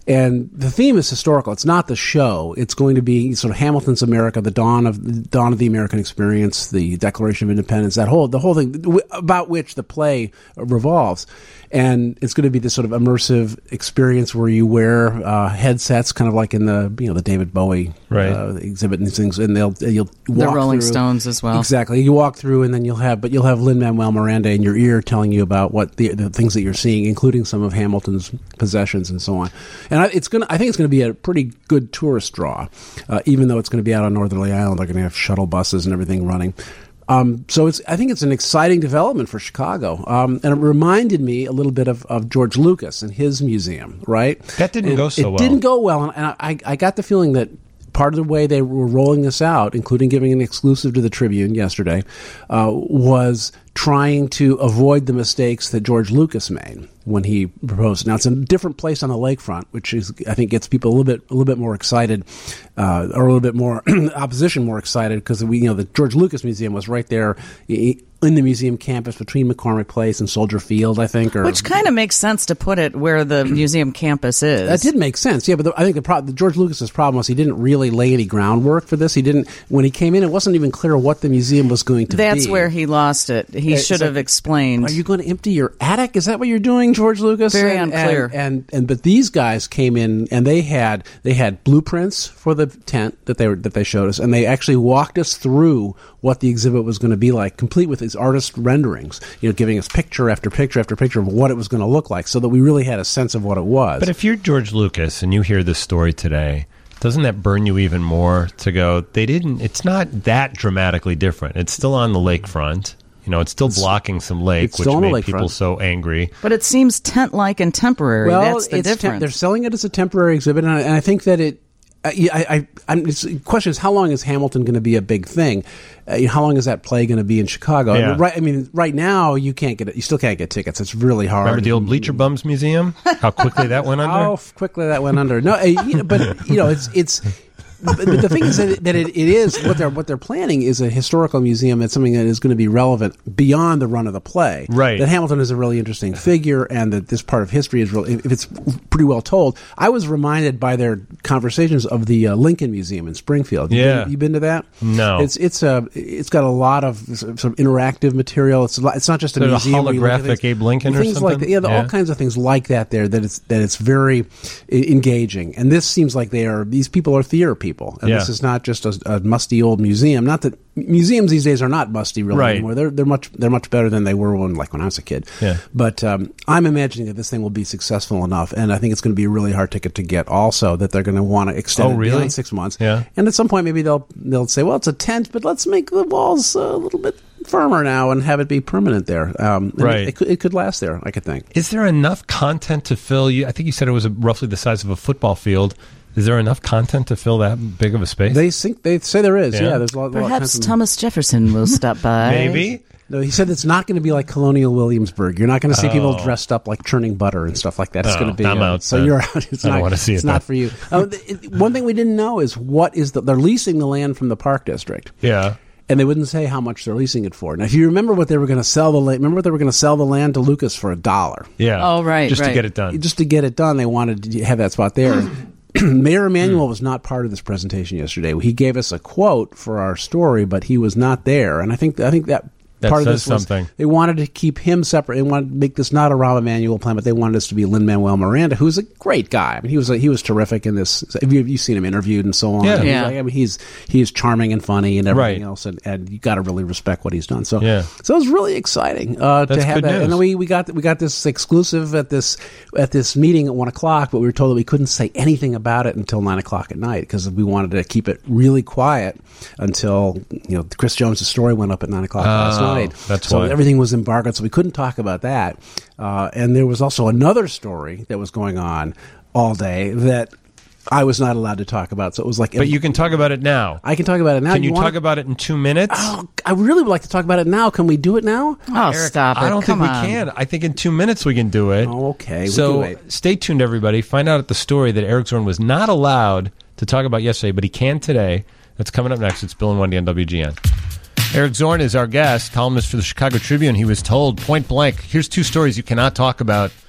S9: And the theme is historical. It's not the show. It's going to be sort of Hamilton's America, the dawn of the dawn of the American experience, the Declaration of Independence, that whole the whole thing about which the play revolves. And it's going to be this sort of immersive experience where you wear uh, headsets, kind of like in the you know the David Bowie
S1: right.
S9: uh, exhibit and things, and they'll you'll walk
S2: the Rolling
S9: through.
S2: Stones as well.
S9: Exactly. You walk through, and then you'll have, but you'll have Lin-Manuel Miranda in your ear telling you about what the, the things that you're seeing, including some of Hamilton's possessions and so on. And I, it's going. I think it's going to be a pretty good tourist draw, uh, even though it's going to be out on Northerly Island. They're going to have shuttle buses and everything running. Um, so it's, I think it's an exciting development for Chicago. Um, and it reminded me a little bit of, of George Lucas and his museum, right?
S1: That didn't
S9: and
S1: go so
S9: it
S1: well.
S9: It didn't go well. And I, I got the feeling that part of the way they were rolling this out, including giving an exclusive to the Tribune yesterday, uh, was trying to avoid the mistakes that George Lucas made when he proposed. Now it's a different place on the lakefront, which is, I think, gets people a little bit, a little bit more excited, uh, or a little bit more opposition more excited, because we, you know, the George Lucas Museum was right there in the museum campus between McCormick Place and Soldier Field, I think. Or,
S2: Which kind of makes sense to put it where the museum campus is.
S9: That did make sense, yeah. But the, I think the, pro- the George Lucas's problem was he didn't really lay any groundwork for this. He didn't. When he came in, it wasn't even clear what the museum was going to
S2: That's
S9: be.
S2: That's where he lost it. He
S9: It's
S2: should
S9: like,
S2: have explained.
S9: Are you going to empty your attic? Is that what you're doing, George Lucas?
S2: Very
S9: and,
S2: unclear.
S9: And, and and but these guys came in and they had they had blueprints for the tent that they were that they showed us, and they actually walked us through what the exhibit was going to be like, complete with these artist renderings, you know, giving us picture after picture after picture of what it was going to look like, so that we really had a sense of what it was.
S1: But if you're George Lucas and you hear this story today, doesn't that burn you even more to go, they didn't, it's not that dramatically different. It's still on the lakefront. You know, it's still it's, blocking some lake, which made people so angry.
S2: But it seems tent-like and temporary.
S9: Well,
S2: That's the
S9: it's
S2: difference.
S9: Te- they're selling it as a temporary exhibit, and I, and I think that it. Uh, yeah, I, I, I'm, it's, the question is, how long is Hamilton going to be a big thing? Uh, how long is that play going to be in Chicago?
S1: Yeah.
S9: I mean, right, I mean, right now you can't get it. You still can't get tickets. It's really hard.
S1: Remember the old Bleacher Bums Museum? How quickly that went under?
S9: How quickly that went under? No, uh, you know, but you know, it's it's. But, but the thing is that, it, that it, it is what they're what they're planning is a historical museum. It's something that is going to be relevant beyond the run of the play.
S1: Right.
S9: That Hamilton is a really interesting figure, and that this part of history is really, if it's pretty well told. I was reminded by their conversations of the uh, Lincoln Museum in Springfield. You
S1: Yeah.
S9: been, you been to that?
S1: No.
S9: It's it's a it's got a lot of sort of interactive material. It's a lot, it's not just a
S1: There's a
S9: museum. where you look at
S1: holographic
S9: things-
S1: Abe Lincoln or
S9: things
S1: something?
S9: like that. Yeah, the,
S1: Yeah.
S9: all kinds of things like that. There that it's that it's very uh, engaging, and this seems like they are. These people are theater people, and
S1: Yeah.
S9: this is not just a, a musty old museum. Not that museums these days are not musty really
S1: Right.
S9: anymore. They're they're much they're much better than they were when like when I was a kid.
S1: Yeah.
S9: But um, I'm imagining that this thing will be successful enough, and I think it's going to be a really hard ticket to get. Also, that they're going to want to extend
S1: Oh,
S9: it
S1: really?
S9: beyond six months.
S1: Yeah.
S9: And at some point, maybe they'll they'll say, well, it's a tent, but let's make the walls a little bit firmer now and have it be permanent there. Um, and
S1: Right.
S9: It, it, could, it could last there, I could think.
S1: Is there enough content to fill you? I think you said it was roughly the size of a football field. Is there enough content to fill that big of a space?
S9: They think they say there is. Yeah,
S1: Yeah.
S9: there's a lot.
S2: Perhaps
S9: lot of
S2: Thomas Jefferson will stop by.
S1: Maybe.
S9: No, he said it's not going to be like Colonial Williamsburg. You're not going to see
S1: Oh.
S9: people dressed up like churning butter and stuff like that. It's
S1: Oh,
S9: going to be.
S1: I'm
S9: uh,
S1: out
S9: So
S1: then.
S9: you're out. It's
S1: I don't
S9: not,
S1: wanna see
S9: It's
S1: it
S9: not
S1: then.
S9: for you. Uh, it, one thing we didn't know is what is the, they're leasing the land from the Park District.
S1: Yeah.
S9: And they wouldn't say how much they're leasing it for. Now, if you remember what they were going to sell the land, remember what they were going to sell the land to Lucas for a dollar.
S1: Yeah.
S2: Oh, right,
S1: Just to
S2: right.
S1: get it done.
S9: Just to get it done, they wanted to have that spot there. Mayor Emanuel was not part of this presentation yesterday. He gave us a quote for our story, but he was not there. And I think I think that.
S1: That
S9: Part of
S1: says
S9: this was
S1: something.
S9: they wanted to keep him separate. They wanted to make this not a Rahm Emanuel plan, but they wanted this to be Lin-Manuel Miranda, who's a great guy. I mean, he was a, he was terrific in this. Have you, you've seen him interviewed and so on?
S1: Yeah.
S9: He's
S2: Yeah.
S9: like- I mean, he's he's charming and funny and everything
S1: Right.
S9: else, and, and you got to really respect what he's done. So
S1: Yeah.
S9: so it was really exciting uh, to
S1: That's
S9: have
S1: good
S9: that.
S1: news.
S9: And then we, we got we got this exclusive at this at this meeting at one o'clock, but we were told that we couldn't say anything about it until nine o'clock at night because we wanted to keep it really quiet until you know Chris Jones' story went up at nine o'clock last
S1: Oh,
S9: night.
S1: that's
S9: so
S1: why.
S9: everything was embargoed, so we couldn't talk about that. Uh, and there was also another story that was going on all day that I was not allowed to talk about. So it was like,
S1: But you can talk about it now.
S9: I can talk about it now.
S1: Can you,
S9: wanna-
S1: talk about it in two minutes?
S9: Oh, I really would like to talk about it now. Can we do it now?
S2: Oh,
S1: Eric,
S2: stop it.
S1: I don't
S2: Come
S1: think
S2: on.
S1: we can. I think in two minutes we can do it.
S9: Oh, okay. We
S1: So
S9: can wait.
S1: stay tuned, everybody. Find out at the story that Eric Zorn was not allowed to talk about yesterday, but he can today. That's coming up next. It's Bill and Wendy on W G N. Eric Zorn is our guest, columnist for the Chicago Tribune. He was told point blank, here's two stories you cannot talk about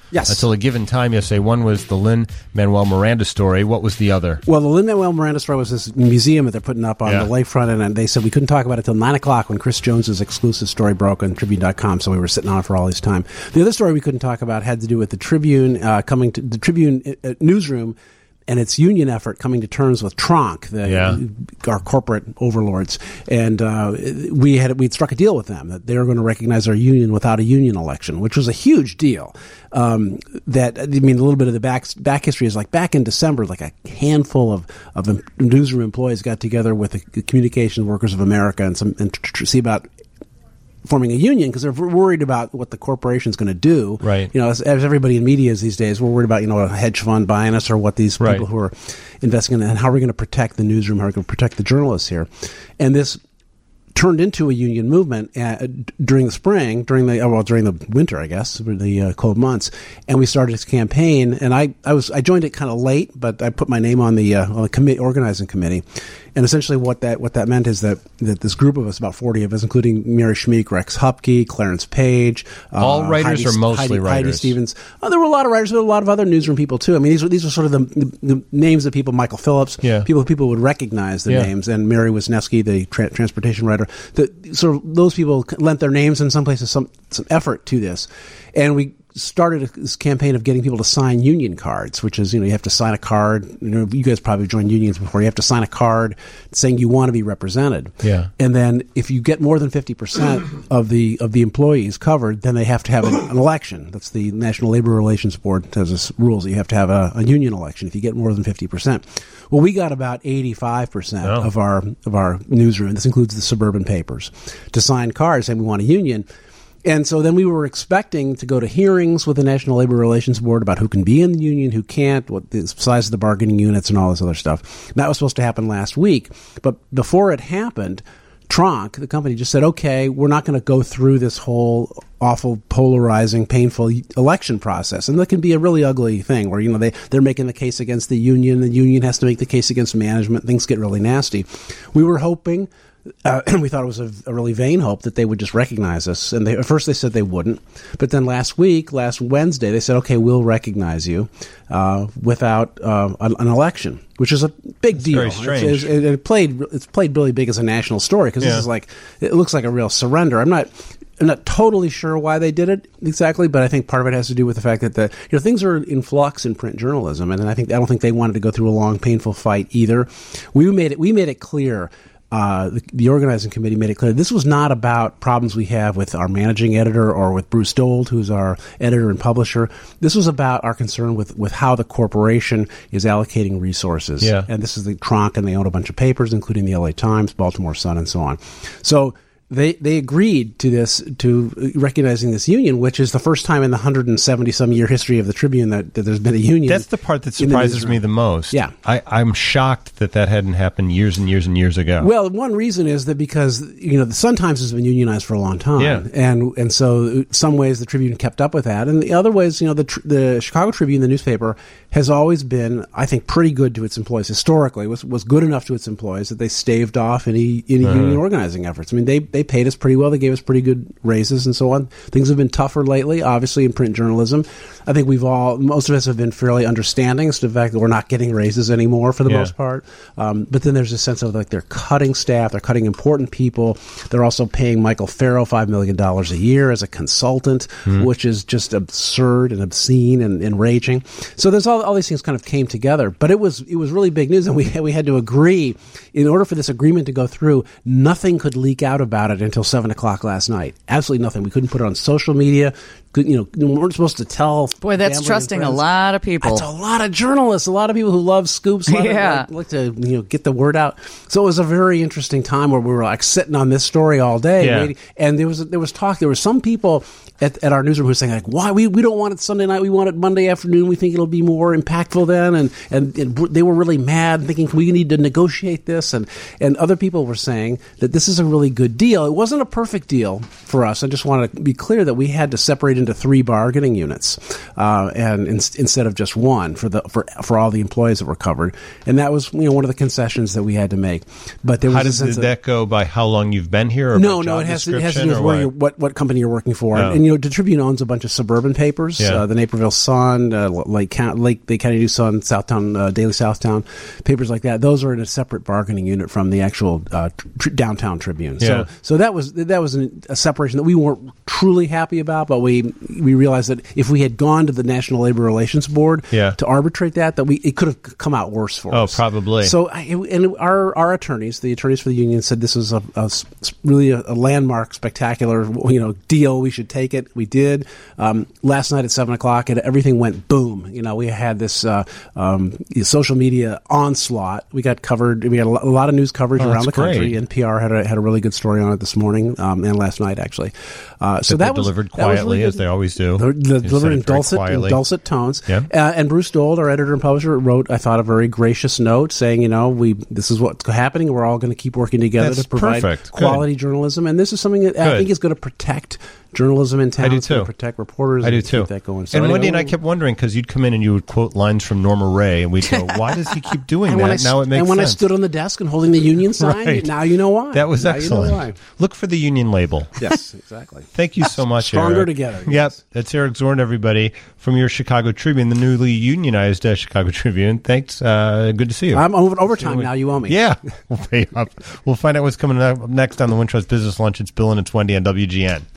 S9: Yes.
S1: until a given time yesterday. One was the Lin-Manuel Miranda story. What was the other?
S9: Well, the Lin-Manuel Miranda story was this museum that they're putting up on
S1: Yeah.
S9: the lakefront, and, and they said we couldn't talk about it until nine o'clock when Chris Jones's exclusive story broke on Tribune dot com, so we were sitting on it for all this time. The other story we couldn't talk about had to do with the Tribune uh, coming to the Tribune uh, newsroom and its union effort coming to terms with Tronc, the,
S1: Yeah.
S9: our corporate overlords. And uh, we had we'd struck a deal with them that they were going to recognize our union without a union election, which was a huge deal. Um, that I mean, a little bit of the back back history is like back in December, like a handful of, of newsroom employees got together with the Communications Workers of America and some and tr- tr- see about forming a union because they're worried about what the corporation's going to do.
S1: Right.
S9: You know, as, as everybody in media is these days, we're worried about, you know, a hedge fund buying us or what these
S1: Right.
S9: people who are investing in it, and how are we going to protect the newsroom, how are we going to protect the journalists here. And this turned into a union movement uh, during the spring, during the uh, well, during the winter, I guess, the uh, cold months, and we started this campaign. And I, I was I joined it kind of late, but I put my name on the uh, on the committee, organizing committee. And essentially, what that what that meant is that, that this group of us, about forty of us, including Mary Schmeek, Rex Hupke, Clarence Page,
S1: All
S9: uh,
S1: writers
S9: Heidi,
S1: or mostly
S9: Heidi,
S1: writers?
S9: Heidi Stevens. Oh, there were a lot of writers, but a lot of other newsroom people too. I mean, these were these were sort of the, the, the names of people. Michael Phillips,
S1: Yeah.
S9: people people would recognize the
S1: Yeah.
S9: names, and Mary Wisniewski, the tra- transportation writer. The sort of those people lent their names in some places some some effort to this, and we started a, this campaign of getting people to sign union cards, which is, you know, you have to sign a card. You know, you guys probably joined unions before. You have to sign a card saying you want to be represented.
S1: Yeah.
S9: And then if you get more than fifty percent of the of the employees covered, then they have to have an, an election. That's the National Labor Relations Board has this rules that you have to have a, a union election if you get more than fifty percent. Well, we got about eighty-five percent
S1: Oh.
S9: of our of our newsroom. This includes the suburban papers to sign cards saying we want a union. And so then we were expecting to go to hearings with the National Labor Relations Board about who can be in the union, who can't, what the size of the bargaining units, and all this other stuff. That was supposed to happen last week. But before it happened, Tronc, the company, just said, okay, we're not going to go through this whole awful, polarizing, painful election process. And that can be a really ugly thing where, you know, they, they're making the case against the union. The union has to make the case against management. Things get really nasty. We were hoping... Uh, we thought it was a, a really vain hope that they would just recognize us. And they, at first they said they wouldn't. But then last week, last Wednesday, they said, okay, we'll recognize you uh, without uh, an, an election, which is a big
S1: It's
S9: deal.
S1: very strange.
S9: It's, it's, it played, it's played really big as a national story because
S1: Yeah.
S9: this is like, it looks like a real surrender. I'm not... I'm not totally sure why they did it exactly, but I think part of it has to do with the fact that the you know things are in flux in print journalism, and I think I don't think they wanted to go through a long, painful fight either. We made it. We made it clear. Uh, the, the organizing committee made it clear this was not about problems we have with our managing editor or with Bruce Dold, who's our editor and publisher. This was about our concern with, with how the corporation is allocating resources.
S1: Yeah.
S9: And this is the Tronc, and they own a bunch of papers, including the L A Times, Baltimore Sun, and so on. So they they agreed to this, to recognizing this union, which is the first time in the one hundred seventy some year history of the Tribune that, that there's been a union.
S1: That's the part that
S9: in the
S1: surprises
S9: newsroom.
S1: me the most.
S9: Yeah.
S1: I, I'm shocked that that hadn't happened years and years and years ago.
S9: Well, one reason is that because, you know, the Sun-Times has been unionized for a long time.
S1: Yeah.
S9: And and so some ways the Tribune kept up with that. And the other ways, you know, the tr- the Chicago Tribune, the newspaper, has always been, I think, pretty good to its employees. Historically, was was good enough to its employees that they staved off any, any
S1: Uh-huh.
S9: union organizing efforts. I mean, they, they paid us pretty well. They gave us pretty good raises and so on. Things have been tougher lately, obviously, in print journalism. I think we've all, most of us have been fairly understanding as to the fact that we're not getting raises anymore for the
S1: Yeah.
S9: most part. Um, but then there's a sense of like they're cutting staff, they're cutting important people. They're also paying Michael Farrow five million dollars a year as a consultant,
S1: Mhm.
S9: which is just absurd and obscene and enraging. So there's all, all these things kind of came together. But it was it was really big news, and we we had to agree, in order for this agreement to go through, nothing could leak out about it until seven o'clock last night. Absolutely nothing. We couldn't put it on social media. Could, you know, we weren't supposed to tell.
S2: Boy, that's
S9: family and
S2: trusting a
S9: friends.
S2: lot of people.
S9: That's a lot of journalists, a lot of people who love scoops, a lot
S2: Yeah.
S9: of, like, like to you know get the word out. So it was a very interesting time where we were like sitting on this story all day,
S1: Yeah.
S9: waiting, and there was there was talk. There were some people at, at our newsroom who were saying like, "Why we, we don't want it Sunday night? We want it Monday afternoon. We think it'll be more impactful then." And and, and they were really mad, thinking we need to negotiate this. And and other people were saying that this is a really good deal. It wasn't a perfect deal for us. I just want to be clear that we had to separate into three bargaining units, uh, and in, instead of just one for the for for all the employees that were covered. And that was you know one of the concessions that we had to make. But there was
S1: How
S9: a
S1: does
S9: sense
S1: did
S9: of,
S1: that go by how long you've been here? Or
S9: no,
S1: by
S9: no,
S1: job
S9: it has to, it has to
S1: description
S9: do with
S1: or
S9: where
S1: what?
S9: you're, what what company you're working for.
S1: Oh.
S9: And you know, the Tribune owns a bunch of suburban papers,
S1: Yeah.
S9: uh, the Naperville Sun, uh, Lake, Count, Lake, Lake County News Sun, Southtown, uh, Daily Southtown, papers like that. Those are in a separate bargaining unit from the actual uh, tr- downtown Tribune.
S1: Yeah.
S9: So, so that was that was an, a separation that we weren't truly happy about, but we we realized that if we had gone to the National Labor Relations Board
S1: Yeah.
S9: to arbitrate that, that we it could have come out worse for
S1: Oh,
S9: us.
S1: probably.
S9: So, I, and our our attorneys, the attorneys for the union, said this was a, a s- really a, a landmark, spectacular, you know, deal. We should take it. We did. Um, last night at seven o'clock, and everything went boom. You know, we had this uh, um, social media onslaught. We got covered. We had a, lo- a lot of news coverage
S1: Oh,
S9: around the
S1: that's great.
S9: country. N P R had a had a really good story on it this morning um, and last night actually. Uh, so
S1: That
S9: that
S1: they
S9: was
S1: delivered
S9: that was
S1: quietly,
S9: really
S1: as
S9: good.
S1: they always do.
S9: They're- they're
S1: They
S9: delivered
S1: said
S9: in
S1: it very
S9: dulcet, in
S1: quietly.
S9: dulcet tones.
S1: Yeah.
S9: Uh, and Bruce Dold, our editor and publisher, wrote, I thought, a very gracious note saying, you know, we this is what's happening. We're all going to keep working together
S1: That's
S9: to provide
S1: perfect. Good.
S9: quality journalism. And this is something that I
S1: Good.
S9: think is going to protect journalism in town.
S1: I do
S9: It's gonna
S1: too.
S9: protect reporters.
S1: I do
S9: and
S1: too.
S9: Keep that going. So
S1: and
S9: anyway,
S1: Wendy and I kept wondering because you'd come in and you would quote lines from Norma Ray, and we'd go, "Why does he keep doing
S9: and
S1: that?"
S9: when I,
S1: now it makes
S9: and when
S1: sense.
S9: I stood on the desk and holding the union sign,
S1: Right.
S9: now you know why.
S1: That was
S9: Now you know
S1: excellent.
S9: why.
S1: Look for the union label.
S9: Yes, exactly.
S1: Thank you so much,
S9: Stronger
S1: Eric.
S9: together,
S1: Yep,
S9: yes.
S1: that's Eric Zorn, everybody, from your Chicago Tribune, the newly unionized uh, Chicago Tribune. Thanks. Uh, good to see you.
S9: I'm over overtime now. You owe me.
S1: Yeah, we'll pay up. We'll find out what's coming up next on the Wintrust Business Lunch. It's Bill and it's Wendy on W G N.